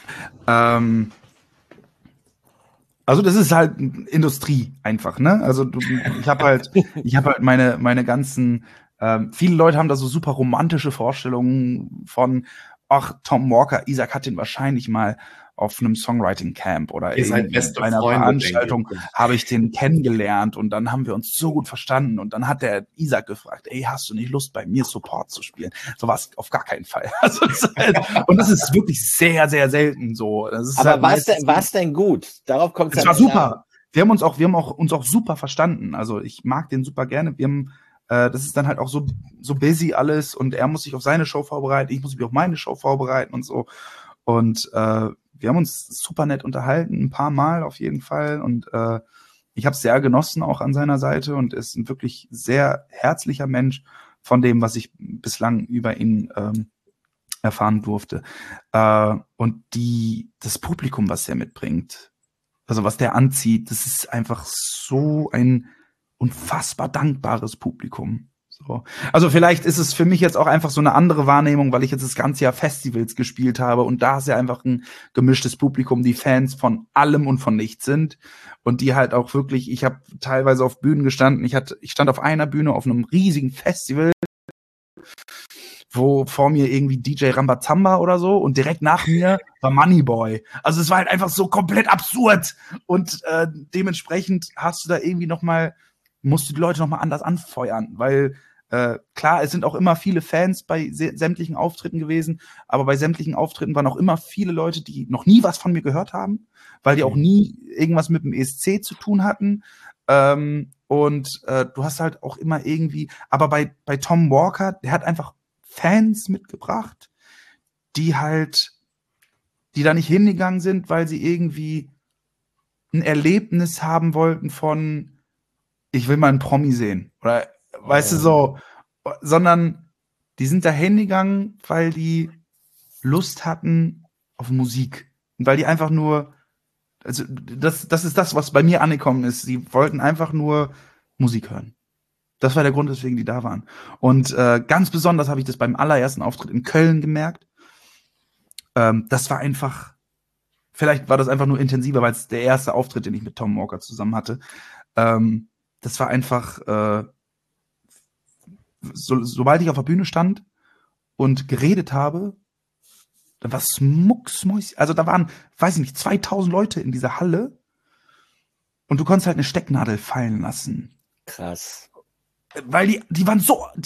B: Also das ist halt Industrie einfach, ne? Also ich habe halt meine ganzen, viele Leute haben da so super romantische Vorstellungen von, ach, Tom Walker, Isaac hat den wahrscheinlich mal auf einem Songwriting-Camp oder in einer Veranstaltung habe ich den kennengelernt und dann haben wir uns so gut verstanden und dann hat der Isaac gefragt, ey, hast du nicht Lust, bei mir Support zu spielen? So war es auf gar keinen Fall. Also und das ist wirklich sehr, sehr selten so. Das ist
C: aber halt war's denn gut? Darauf kommt es.
B: Es war super. Wir haben uns auch super verstanden. Also ich mag den super gerne. Wir haben das ist dann halt auch so busy alles und er muss sich auf seine Show vorbereiten, ich muss mich auf meine Show vorbereiten und so. Und wir haben uns super nett unterhalten, ein paar Mal auf jeden Fall. Und ich habe es sehr genossen auch an seiner Seite und ist ein wirklich sehr herzlicher Mensch von dem, was ich bislang über ihn erfahren durfte. Und das Publikum, was er mitbringt, also was der anzieht, das ist einfach so ein unfassbar dankbares Publikum. So. Also vielleicht ist es für mich jetzt auch einfach so eine andere Wahrnehmung, weil ich jetzt das ganze Jahr Festivals gespielt habe und da ist ja einfach ein gemischtes Publikum, die Fans von allem und von nichts sind und die halt auch wirklich, ich habe teilweise auf Bühnen gestanden, ich stand auf einer Bühne auf einem riesigen Festival, wo vor mir irgendwie DJ Rambazamba oder so und direkt nach mir war Moneyboy. Also es war halt einfach so komplett absurd und dementsprechend hast du da irgendwie musst du die Leute nochmal anders anfeuern, weil klar, es sind auch immer viele Fans bei sämtlichen Auftritten gewesen, aber bei sämtlichen Auftritten waren auch immer viele Leute, die noch nie was von mir gehört haben, weil die auch nie irgendwas mit dem ESC zu tun hatten. Und du hast halt auch immer irgendwie, aber bei Tom Walker, der hat einfach Fans mitgebracht, die da nicht hingegangen sind, weil sie irgendwie ein Erlebnis haben wollten von ich will mal einen Promi sehen. Oder, weißt du, so, sondern die sind da hingegangen, weil die Lust hatten auf Musik. Und weil die einfach nur, also das ist das, was bei mir angekommen ist. Sie wollten einfach nur Musik hören. Das war der Grund, weswegen die da waren. Und ganz besonders habe ich das beim allerersten Auftritt in Köln gemerkt. Das war einfach, vielleicht war das einfach nur intensiver, weil es der erste Auftritt, den ich mit Tom Walker zusammen hatte. Das war einfach, sobald ich auf der Bühne stand und geredet habe, da war es mucksmäuschen. Also da waren, weiß ich nicht, 2000 Leute in dieser Halle und du konntest halt eine Stecknadel fallen lassen.
C: Krass.
B: Weil die haben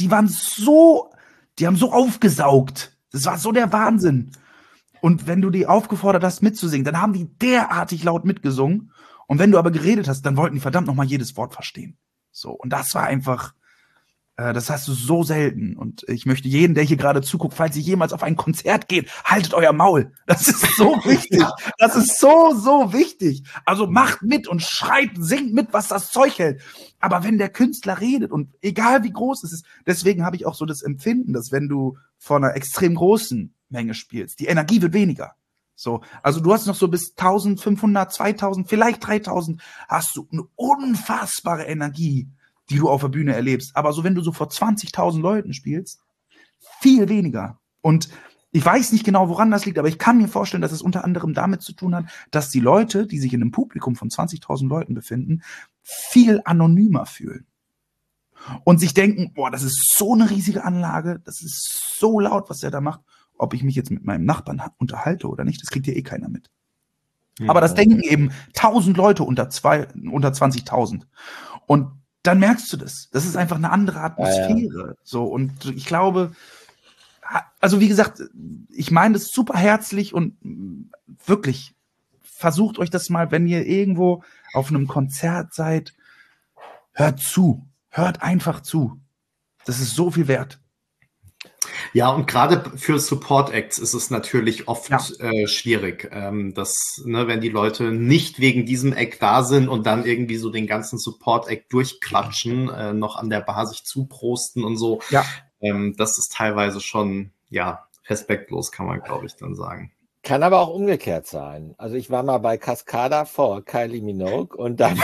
B: so aufgesaugt. Das war so der Wahnsinn. Und wenn du die aufgefordert hast, mitzusingen, dann haben die derartig laut mitgesungen. Und wenn du aber geredet hast, dann wollten die verdammt nochmal jedes Wort verstehen. So, und das war einfach, das hast du so selten. Und ich möchte jeden, der hier gerade zuguckt, falls ihr jemals auf ein Konzert geht, haltet euer Maul. Das ist so wichtig. Das ist so wichtig. Also macht mit und schreit, singt mit, was das Zeug hält. Aber wenn der Künstler redet und egal wie groß es ist, deswegen habe ich auch so das Empfinden, dass wenn du vor einer extrem großen Menge spielst, die Energie wird weniger. So, also du hast noch so bis 1500, 2000, vielleicht 3000 hast du eine unfassbare Energie, die du auf der Bühne erlebst. Aber so, wenn du so vor 20.000 Leuten spielst, viel weniger. Und ich weiß nicht genau, woran das liegt, aber ich kann mir vorstellen, dass es unter anderem damit zu tun hat, dass die Leute, die sich in einem Publikum von 20.000 Leuten befinden, viel anonymer fühlen. Und sich denken, boah, das ist so eine riesige Anlage, das ist so laut, was der da macht. Ob ich mich jetzt mit meinem Nachbarn unterhalte oder nicht, das kriegt ja eh keiner mit. Ja. Aber das denken eben 1000 Leute unter 20.000. Und dann merkst du das. Das ist einfach eine andere Atmosphäre. Ja. So, und ich glaube, also wie gesagt, ich meine das super herzlich und wirklich, versucht euch das mal, wenn ihr irgendwo auf einem Konzert seid, hört zu. Hört einfach zu. Das ist so viel wert.
A: Ja, und gerade für Support-Acts ist es natürlich oft schwierig, dass, ne, wenn die Leute nicht wegen diesem Act da sind und dann irgendwie so den ganzen Support-Act durchklatschen, noch an der Bar sich zuprosten und so, das ist teilweise schon, respektlos, kann man, glaube ich, dann sagen.
C: Kann aber auch umgekehrt sein. Also ich war mal bei Cascada vor Kylie Minogue und da haben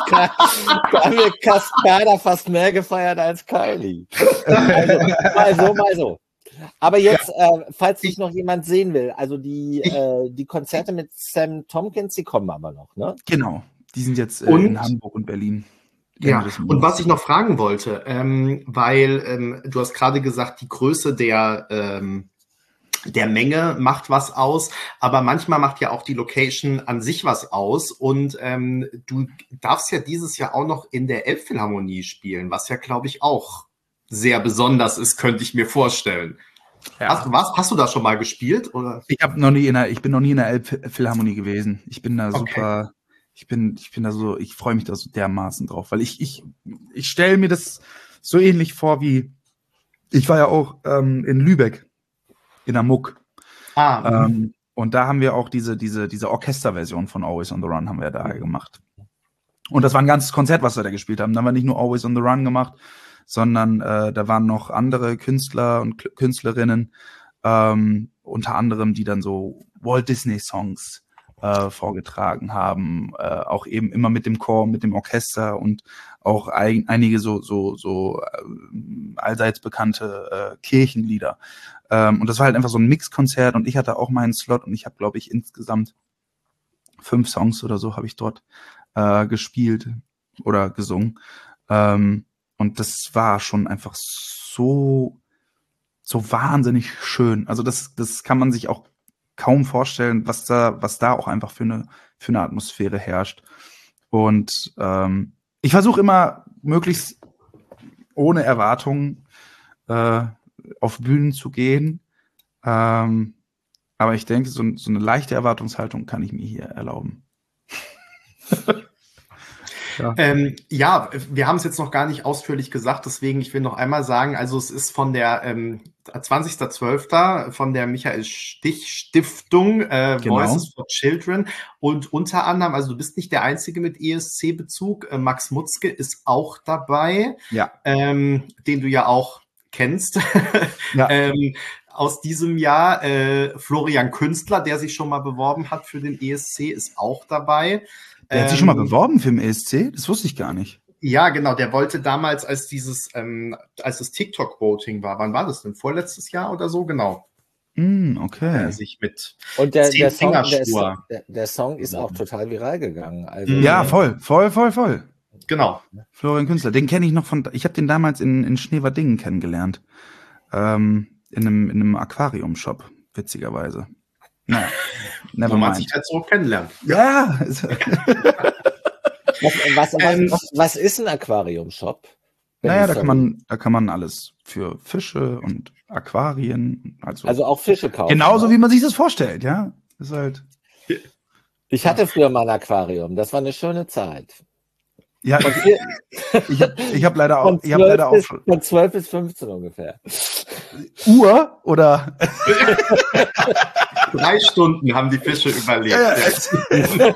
C: wir Cascada fast mehr gefeiert als Kylie. Also, mal so. Aber jetzt, falls sich noch jemand sehen will, also die Konzerte mit Sam Tompkins, die kommen aber noch, ne?
B: Genau, die sind jetzt in Hamburg und Berlin.
A: Ja, und was ich noch fragen wollte, weil du hast gerade gesagt, die Größe der Menge macht was aus, aber manchmal macht ja auch die Location an sich was aus und du darfst ja dieses Jahr auch noch in der Elbphilharmonie spielen, was ja, glaube ich, auch sehr besonders ist, könnte ich mir vorstellen. Ja. Hast du da schon mal gespielt? Oder?
B: Ich bin noch nie in der Elbphilharmonie gewesen. Ich bin da super, ich bin da so, ich freue mich da so dermaßen drauf, weil ich stelle mir das so ähnlich vor wie, ich war ja auch in Lübeck in der Muck. Und da haben wir auch diese Orchesterversion von Always on the Run haben wir da gemacht. Und das war ein ganzes Konzert, was wir da gespielt haben. Da haben wir nicht nur Always on the Run gemacht, sondern da waren noch andere Künstler und Künstlerinnen, unter anderem, die dann so Walt Disney Songs vorgetragen haben, auch eben immer mit dem Chor, mit dem Orchester und auch einige so allseits bekannte Kirchenlieder. Und das war halt einfach so ein Mixkonzert und ich hatte auch meinen Slot und ich habe, glaube ich, insgesamt 5 Songs oder so habe ich dort gespielt oder gesungen. Und das war schon einfach so wahnsinnig schön. Also das kann man sich auch kaum vorstellen, was da auch einfach für eine Atmosphäre herrscht. Und ich versuche immer möglichst ohne Erwartungen auf Bühnen zu gehen. Aber ich denke, so eine leichte Erwartungshaltung kann ich mir hier erlauben.
A: Wir haben es jetzt noch gar nicht ausführlich gesagt, deswegen ich will noch einmal sagen, also es ist von der 20.12. von der Michael Stich Stiftung Voices for Children und unter anderem, also du bist nicht der Einzige mit ESC-Bezug, Max Mutzke ist auch dabei, den du ja auch kennst. Ja. aus diesem Jahr. Florian Künstler, der sich schon mal beworben hat für den ESC, ist auch dabei.
B: Der hat sich schon mal beworben für den ESC? Das wusste ich gar nicht.
A: Ja, genau. Der wollte damals, als das TikTok-Voting war, wann war das denn? Vorletztes Jahr oder so? Genau.
B: Okay.
A: Sich mit
C: Und der Song ist auch total viral gegangen. Also,
B: ja, voll.
A: Genau.
B: Florian Künstler, den kenne ich noch ich habe den damals in Schneverdingen kennengelernt. In einem Aquarium-Shop, witzigerweise. Naja,
A: wo man sich halt so kennenlernt.
B: Ja.
C: Was ist ein Aquarium-Shop?
B: Naja, da kann man alles für Fische und Aquarien.
C: Also auch Fische kaufen.
B: Genauso
C: oder?
B: wie man sich das vorstellt, ja. Ist halt.
C: Ich hatte früher mal ein Aquarium. Das war eine schöne Zeit.
B: Ja, ich habe leider auch.
C: Von 12 bis 15 ungefähr.
B: Uhr oder?
A: 3 Stunden haben die Fische überlebt.
B: Ja.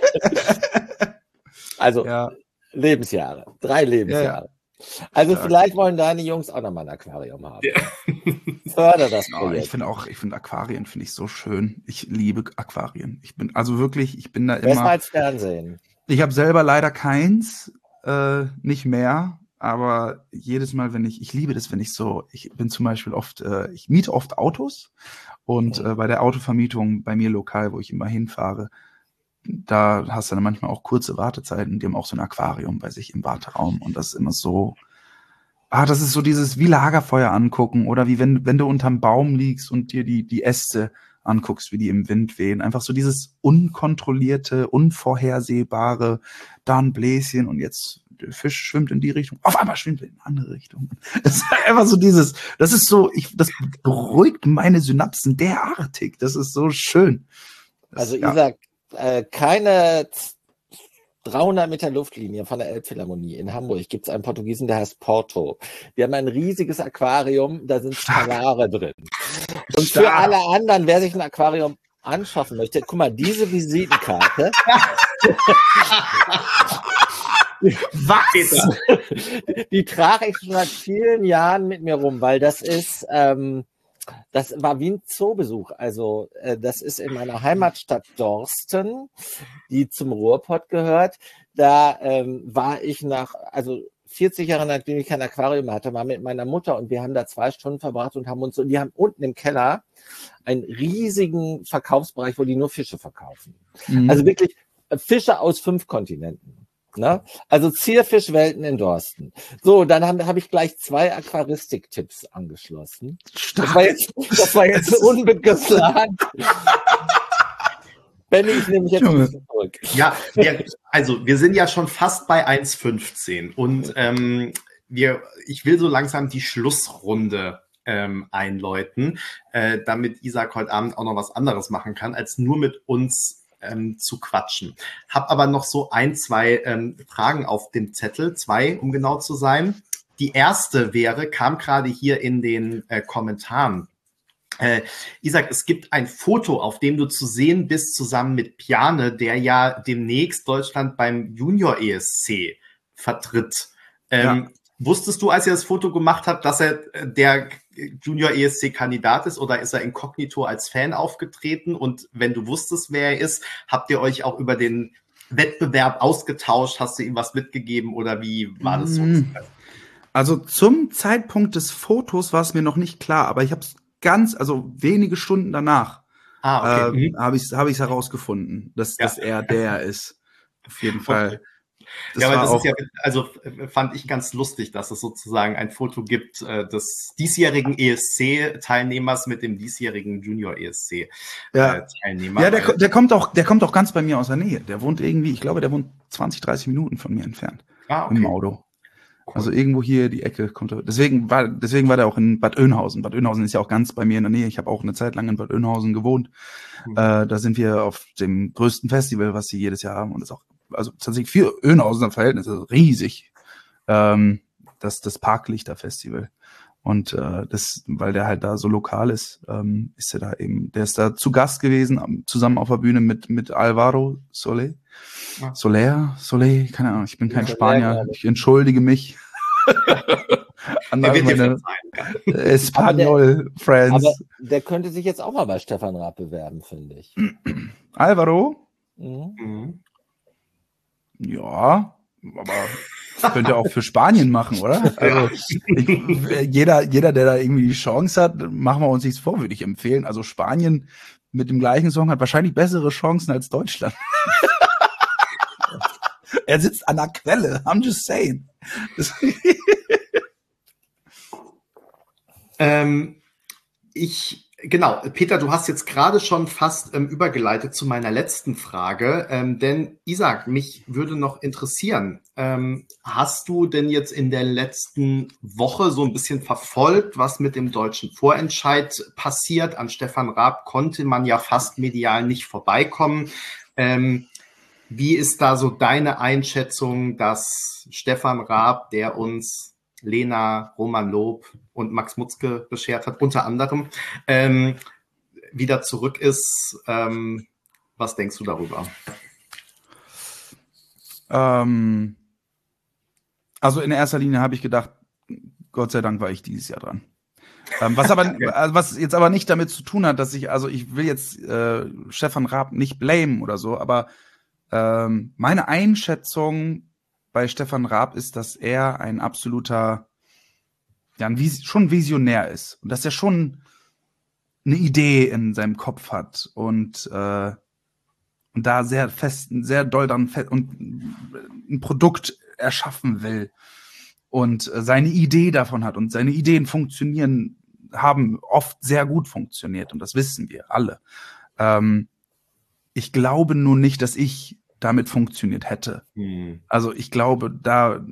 C: Also Lebensjahre. 3 Lebensjahre. Ja. Also vielleicht wollen deine Jungs auch nochmal ein Aquarium haben. Ja. Förder das Projekt.
B: Ich finde Aquarien finde ich so schön. Ich liebe Aquarien. Ich bin da immer.
C: Besser als Fernsehen.
B: Ich habe selber leider keins. Nicht mehr, aber jedes Mal, ich liebe das, ich bin zum Beispiel ich miete oft Autos und bei der Autovermietung bei mir lokal, wo ich immer hinfahre, da hast du dann manchmal auch kurze Wartezeiten, die haben auch so ein Aquarium bei sich im Warteraum und das ist immer so, das ist so dieses wie Lagerfeuer angucken oder wie wenn du unterm Baum liegst und dir die Äste anguckst, wie die im Wind wehen. Einfach so dieses unkontrollierte, unvorhersehbare, da ein Bläschen und jetzt der Fisch schwimmt in die Richtung, auf einmal schwimmt er in eine andere Richtung. Das ist einfach so das beruhigt meine Synapsen derartig. Das ist so schön.
C: Isaac, keine 300 Meter Luftlinie von der Elbphilharmonie in Hamburg gibt es einen Portugiesen, der heißt Porto. Wir haben ein riesiges Aquarium, da sind Skalare drin. Und für alle anderen, wer sich ein Aquarium anschaffen möchte, guck mal, diese Visitenkarte.
B: Was?
C: Die trage ich schon seit vielen Jahren mit mir rum, weil das war wie ein Zoobesuch. Also das ist in meiner Heimatstadt Dorsten, die zum Ruhrpott gehört. Da war ich 40 Jahre, nachdem ich kein Aquarium hatte, mal mit meiner Mutter und wir haben da 2 Stunden verbracht und die haben unten im Keller einen riesigen Verkaufsbereich, wo die nur Fische verkaufen. Mhm. Also wirklich Fische aus 5 Kontinenten. Ne? Also Zierfischwelten in Dorsten. So, dann habe ich gleich 2 Aquaristik-Tipps angeschlossen. Das war jetzt ungeplant. Benni, ich nehme mich jetzt ein bisschen zurück.
A: Ja, wir sind ja schon fast bei 1,15 und ich will so langsam die Schlussrunde einläuten, damit Isaac heute Abend auch noch was anderes machen kann, als nur mit uns zu quatschen. Hab aber noch so 1, 2 Fragen auf dem Zettel, 2, um genau zu sein. Die erste kam gerade hier in den Kommentaren. Isaac, es gibt ein Foto, auf dem du zu sehen bist, zusammen mit Piane, der ja demnächst Deutschland beim Junior ESC vertritt. Wusstest du, als ihr das Foto gemacht habt, dass er der Junior ESC-Kandidat ist oder ist er inkognito als Fan aufgetreten? Und wenn du wusstest, wer er ist, habt ihr euch auch über den Wettbewerb ausgetauscht? Hast du ihm was mitgegeben oder wie war das so?
B: Also zum Zeitpunkt des Fotos war es mir noch nicht klar, aber ich habe es wenige Stunden danach habe ich es herausgefunden, dass er der ist. Auf jeden Fall.
A: Fand ich ganz lustig, dass es sozusagen ein Foto gibt des diesjährigen ESC-Teilnehmers mit dem diesjährigen Junior-ESC-Teilnehmer.
B: Ja, der kommt auch ganz bei mir aus der Nähe. Der wohnt ich glaube, der wohnt 20, 30 Minuten von mir entfernt.
A: Okay.
B: Im Auto. Cool. Also irgendwo hier die Ecke kommt er. Deswegen war der auch in Bad Oeynhausen. Bad Oeynhausen ist ja auch ganz bei mir in der Nähe. Ich habe auch eine Zeit lang in Bad Oeynhausen gewohnt. Da sind wir auf dem größten Festival, was sie jedes Jahr haben. Und das ist auch, also tatsächlich für Oeynhausener Verhältnisse riesig. Das Parklichter Festival. Und weil der halt da so lokal ist, ist er da eben, der ist da zu Gast gewesen, zusammen auf der Bühne mit Alvaro Soler, keine Ahnung, ich bin kein Spanier, ich entschuldige mich. An
A: Der wird dir
B: meine
A: verzeihen.
B: Espanol-Friends.
C: Aber der könnte sich jetzt auch mal bei Stefan Raab bewerben, finde ich.
B: Alvaro?
C: Mhm.
B: Ja, aber könnte er auch für Spanien machen, oder? Also jeder, der da irgendwie die Chance hat, machen wir uns nichts vor, würde ich empfehlen. Also Spanien mit dem gleichen Song hat wahrscheinlich bessere Chancen als Deutschland. Er sitzt an der Quelle, I'm just saying.
A: Genau, Peter, du hast jetzt gerade schon fast übergeleitet zu meiner letzten Frage, denn Isaac, mich würde noch interessieren, hast du denn jetzt in der letzten Woche so ein bisschen verfolgt, was mit dem deutschen Vorentscheid passiert? An Stefan Raab konnte man ja fast medial nicht vorbeikommen. Wie ist da so deine Einschätzung, dass Stefan Raab, der uns Lena, Roman Lob und Max Mutzke beschert hat, unter anderem, wieder zurück ist? Was denkst du darüber?
B: Also in erster Linie habe ich gedacht, Gott sei Dank war ich dieses Jahr dran. Was jetzt aber nicht damit zu tun hat, dass ich will jetzt Stefan Raab nicht blamen oder so, aber meine Einschätzung bei Stefan Raab ist, dass er ein absoluter, ja, schon Visionär ist und dass er schon eine Idee in seinem Kopf hat und da sehr doll dran und ein Produkt erschaffen will und seine Idee davon hat und seine Ideen haben oft sehr gut funktioniert und das wissen wir alle. Ich glaube nur nicht, dass ich damit funktioniert hätte. Also ich glaube, da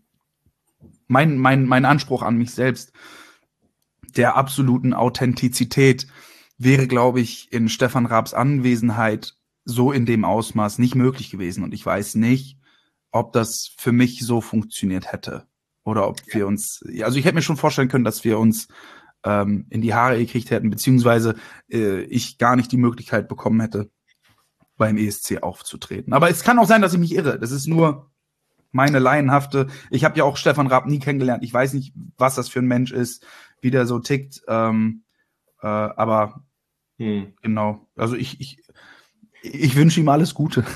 B: mein Anspruch an mich selbst der absoluten Authentizität wäre, glaube ich, in Stefan Raabs Anwesenheit so in dem Ausmaß nicht möglich gewesen. Und ich weiß nicht, ob das für mich so funktioniert hätte. Oder ob wir uns, also ich hätte mir schon vorstellen können, dass wir uns in die Haare gekriegt hätten, beziehungsweise ich gar nicht die Möglichkeit bekommen hätte, beim ESC aufzutreten. Aber es kann auch sein, dass ich mich irre. Das ist nur meine laienhafte. Ich habe ja auch Stefan Raab nie kennengelernt. Ich weiß nicht, was das für ein Mensch ist, wie der so tickt. Aber genau. Also ich wünsche ihm alles Gute.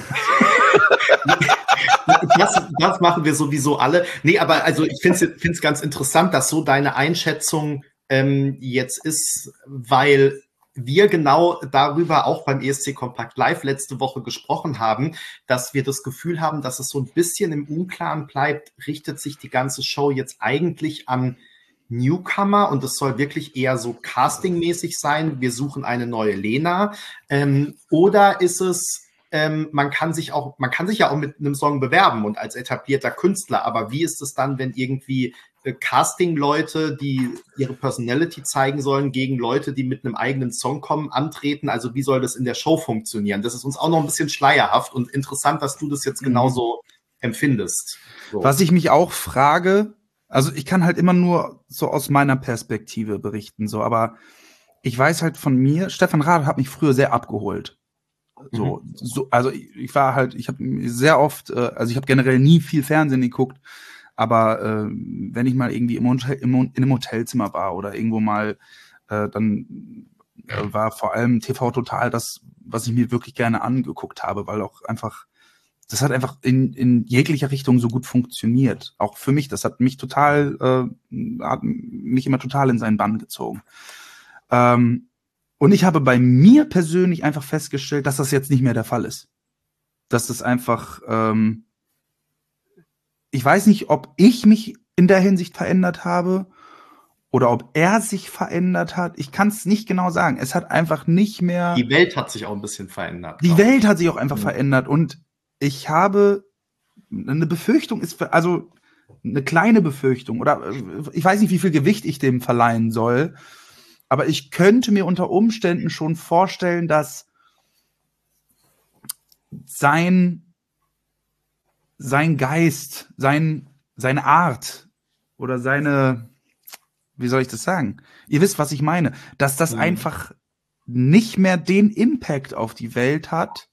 A: Das machen wir sowieso alle. Nee, aber also ich finde es ganz interessant, dass so deine Einschätzung jetzt ist, weil wir genau darüber auch beim ESC Kompakt Live letzte Woche gesprochen haben, dass wir das Gefühl haben, dass es so ein bisschen im Unklaren bleibt, richtet sich die ganze Show jetzt eigentlich an Newcomer und es soll wirklich eher so castingmäßig sein, wir suchen eine neue Lena, oder ist es man kann sich ja auch mit einem Song bewerben und als etablierter Künstler, aber wie ist es dann, wenn irgendwie Casting-Leute, die ihre Personality zeigen sollen, gegen Leute, die mit einem eigenen Song kommen, antreten? Also wie soll das in der Show funktionieren? Das ist uns auch noch ein bisschen schleierhaft und interessant, dass du das jetzt genauso empfindest. So.
B: Was ich mich auch frage, also ich kann halt immer nur so aus meiner Perspektive berichten, so, aber ich weiß halt von mir, Stefan Raab hat mich früher sehr abgeholt. Also ich habe sehr oft, also ich habe generell nie viel Fernsehen geguckt, aber wenn ich mal irgendwie in einem Hotelzimmer war oder irgendwo mal, dann war vor allem TV Total das, was ich mir wirklich gerne angeguckt habe, weil auch einfach, das hat einfach in jeglicher Richtung so gut funktioniert. Auch für mich, das hat mich hat mich immer total in seinen Bann gezogen. Und ich habe bei mir persönlich einfach festgestellt, dass das jetzt nicht mehr der Fall ist. Dass das einfach, ich weiß nicht, ob ich mich in der Hinsicht verändert habe oder ob er sich verändert hat. Ich kann es nicht genau sagen. Es hat einfach nicht mehr...
A: Die Welt hat sich auch ein bisschen verändert.
B: Die Welt hat sich auch einfach verändert und ich habe eine Befürchtung, also eine kleine Befürchtung oder ich weiß nicht, wie viel Gewicht ich dem verleihen soll. Aber ich könnte mir unter Umständen schon vorstellen, dass sein Geist, seine Art oder wie soll ich das sagen? Ihr wisst, was ich meine. Dass das einfach nicht mehr den Impact auf die Welt hat,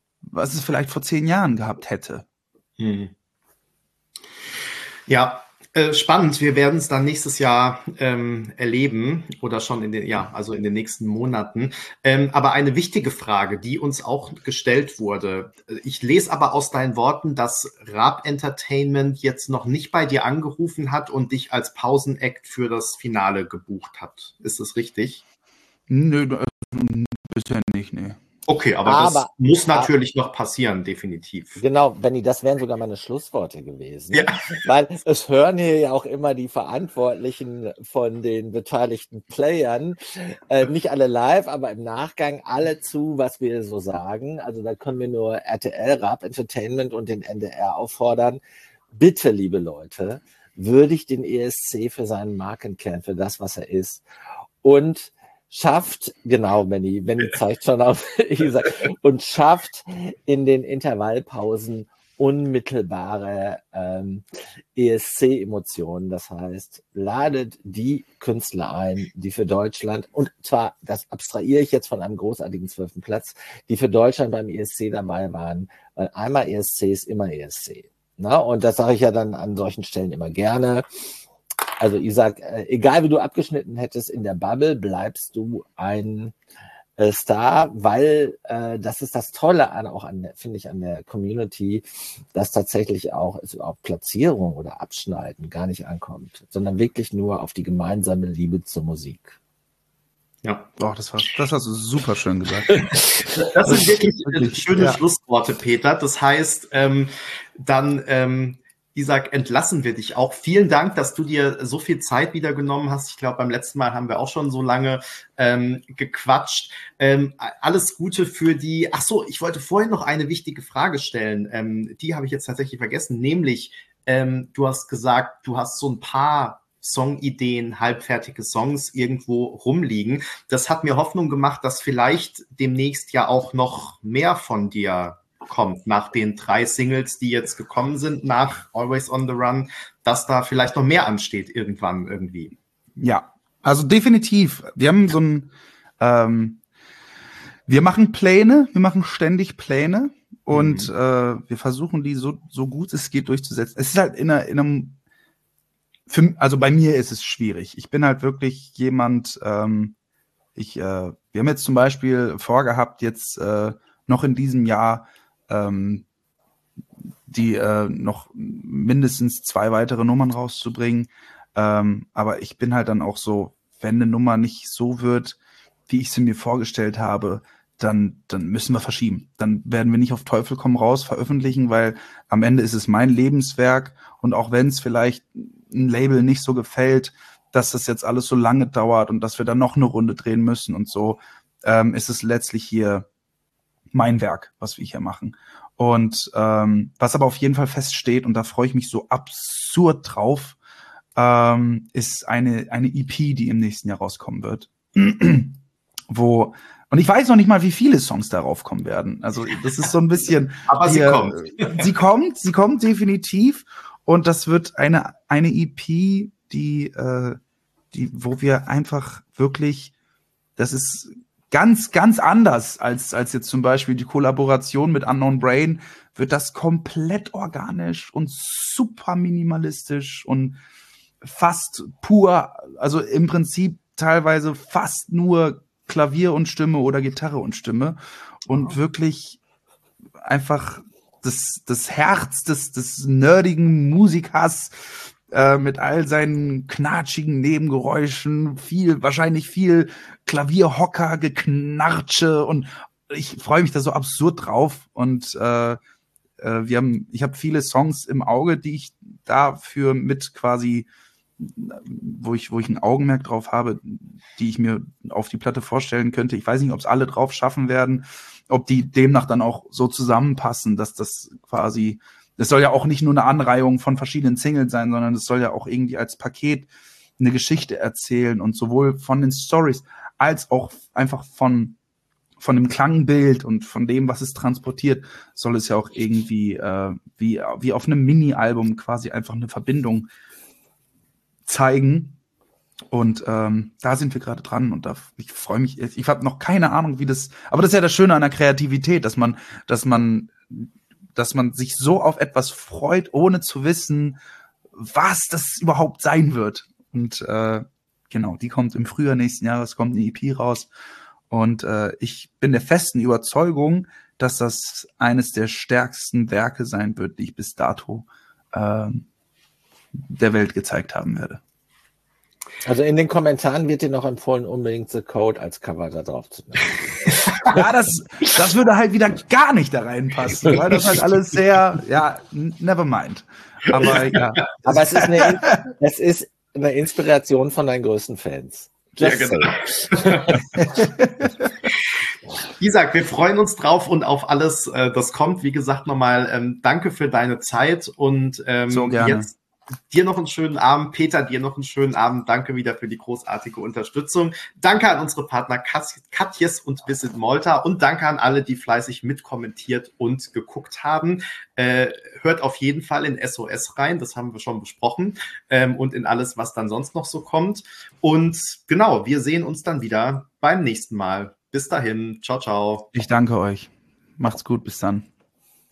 B: was es vielleicht vor 10 Jahren gehabt hätte.
A: Ja, Spannend, wir werden es dann nächstes Jahr erleben oder schon in den nächsten Monaten. Aber eine wichtige Frage, die uns auch gestellt wurde. Ich lese aber aus deinen Worten, dass Raab Entertainment jetzt noch nicht bei dir angerufen hat und dich als Pausenact für das Finale gebucht hat. Ist das richtig?
B: Nö, bisher nicht, nee.
A: Okay, aber das muss natürlich noch passieren, definitiv.
C: Genau, Benni, das wären sogar meine Schlussworte gewesen.
A: Ja.
C: Weil es hören hier ja auch immer die Verantwortlichen von den beteiligten Playern, nicht alle live, aber im Nachgang alle zu, was wir so sagen. Also da können wir nur RTL, Raab Entertainment und den NDR auffordern. Bitte, liebe Leute, würdigt den ESC für seinen Markenkern, für das, was er ist. Und schafft, genau, Benni zeigt schon auf, und schafft in den Intervallpausen unmittelbare ESC-Emotionen. Das heißt, ladet die Künstler ein, die für Deutschland, und zwar, das abstrahiere ich jetzt von einem großartigen 12. Platz, die für Deutschland beim ESC dabei waren, weil einmal ESC ist immer ESC. Na, und das sage ich ja dann an solchen Stellen immer gerne. Also Isaac, egal wie du abgeschnitten hättest in der Bubble, bleibst du ein Star, weil das ist das Tolle finde ich, an der Community, dass tatsächlich auch auf Platzierung oder Abschneiden gar nicht ankommt, sondern wirklich nur auf die gemeinsame Liebe zur Musik.
A: Ja,
B: das hast du super schön gesagt.
A: Das sind wirklich schöne Schlussworte, Peter. Das heißt, dann Isaac, entlassen wir dich auch. Vielen Dank, dass du dir so viel Zeit wieder genommen hast. Ich glaube, beim letzten Mal haben wir auch schon so lange gequatscht. Alles Gute für die... Ach so, ich wollte vorhin noch eine wichtige Frage stellen. Die habe ich jetzt tatsächlich vergessen. Nämlich, du hast gesagt, du hast so ein paar Songideen, halbfertige Songs irgendwo rumliegen. Das hat mir Hoffnung gemacht, dass vielleicht demnächst ja auch noch mehr von dir kommt, nach den 3 Singles, die jetzt gekommen sind, nach Always on the Run, dass da vielleicht noch mehr ansteht irgendwann irgendwie.
B: Ja, also definitiv. Wir haben so ein, wir machen Pläne, wir machen ständig Pläne und wir versuchen die so gut es geht durchzusetzen. Es ist halt in einem, also bei mir ist es schwierig. Ich bin halt wirklich jemand, wir haben jetzt zum Beispiel vorgehabt, jetzt noch in diesem Jahr die noch mindestens 2 weitere Nummern rauszubringen. Aber ich bin halt dann auch so, wenn eine Nummer nicht so wird, wie ich sie mir vorgestellt habe, dann müssen wir verschieben. Dann werden wir nicht auf Teufel komm raus veröffentlichen, weil am Ende ist es mein Lebenswerk und auch wenn es vielleicht ein Label nicht so gefällt, dass das jetzt alles so lange dauert und dass wir dann noch eine Runde drehen müssen und so, ist es letztlich hier mein Werk, was wir hier machen. Und was aber auf jeden Fall feststeht, und da freue ich mich so absurd drauf, ist eine EP, die im nächsten Jahr rauskommen wird. Und ich weiß noch nicht mal, wie viele Songs darauf kommen werden. Also das ist so ein bisschen...
A: Aber sie kommt.
B: Sie kommt definitiv. Und das wird eine EP, wo wir einfach wirklich, das ist ganz, ganz anders als jetzt zum Beispiel die Kollaboration mit Unknown Brain, wird das komplett organisch und super minimalistisch und fast pur, also im Prinzip teilweise fast nur Klavier und Stimme oder Gitarre und Stimme und wirklich einfach das Herz des nerdigen Musikers mit all seinen knatschigen Nebengeräuschen, wahrscheinlich viel Klavierhocker, Geknatsche und ich freue mich da so absurd drauf und ich habe viele Songs im Auge, die ich dafür mit quasi, wo ich ein Augenmerk drauf habe, die ich mir auf die Platte vorstellen könnte. Ich weiß nicht, ob es alle drauf schaffen werden, ob die demnach dann auch so zusammenpassen, dass das quasi, das soll ja auch nicht nur eine Anreihung von verschiedenen Singles sein, sondern es soll ja auch irgendwie als Paket eine Geschichte erzählen und sowohl von den Stories als auch einfach von dem Klangbild und von dem, was es transportiert, soll es ja auch irgendwie wie auf einem Mini-Album quasi einfach eine Verbindung zeigen. Und da sind wir gerade dran und ich freue mich. Ich habe noch keine Ahnung, wie das. Aber das ist ja das Schöne an der Kreativität, dass man sich so auf etwas freut, ohne zu wissen, was das überhaupt sein wird. Und genau, die kommt im Frühjahr nächsten Jahres, kommt eine EP raus. Und ich bin der festen Überzeugung, dass das eines der stärksten Werke sein wird, die ich bis dato der Welt gezeigt haben werde.
C: Also in den Kommentaren wird dir noch empfohlen, unbedingt The Code als Cover da drauf zu nehmen.
B: Ja, das würde halt wieder gar nicht da reinpassen, weil das halt alles sehr, ja, never mind. Aber ja.
C: Aber es ist eine Inspiration von deinen größten Fans.
A: Ja, genau. Isaac, wir freuen uns drauf und auf alles, das kommt. Wie gesagt, nochmal danke für deine Zeit und
B: so gerne.
A: Jetzt dir noch einen schönen Abend. Peter, dir noch einen schönen Abend. Danke wieder für die großartige Unterstützung. Danke an unsere Partner Katjes und Visit Malta und danke an alle, die fleißig mitkommentiert und geguckt haben. Hört auf jeden Fall in SOS rein, das haben wir schon besprochen, und in alles, was dann sonst noch so kommt. Und genau, wir sehen uns dann wieder beim nächsten Mal. Bis dahin. Ciao, ciao.
B: Ich danke euch. Macht's gut. Bis dann.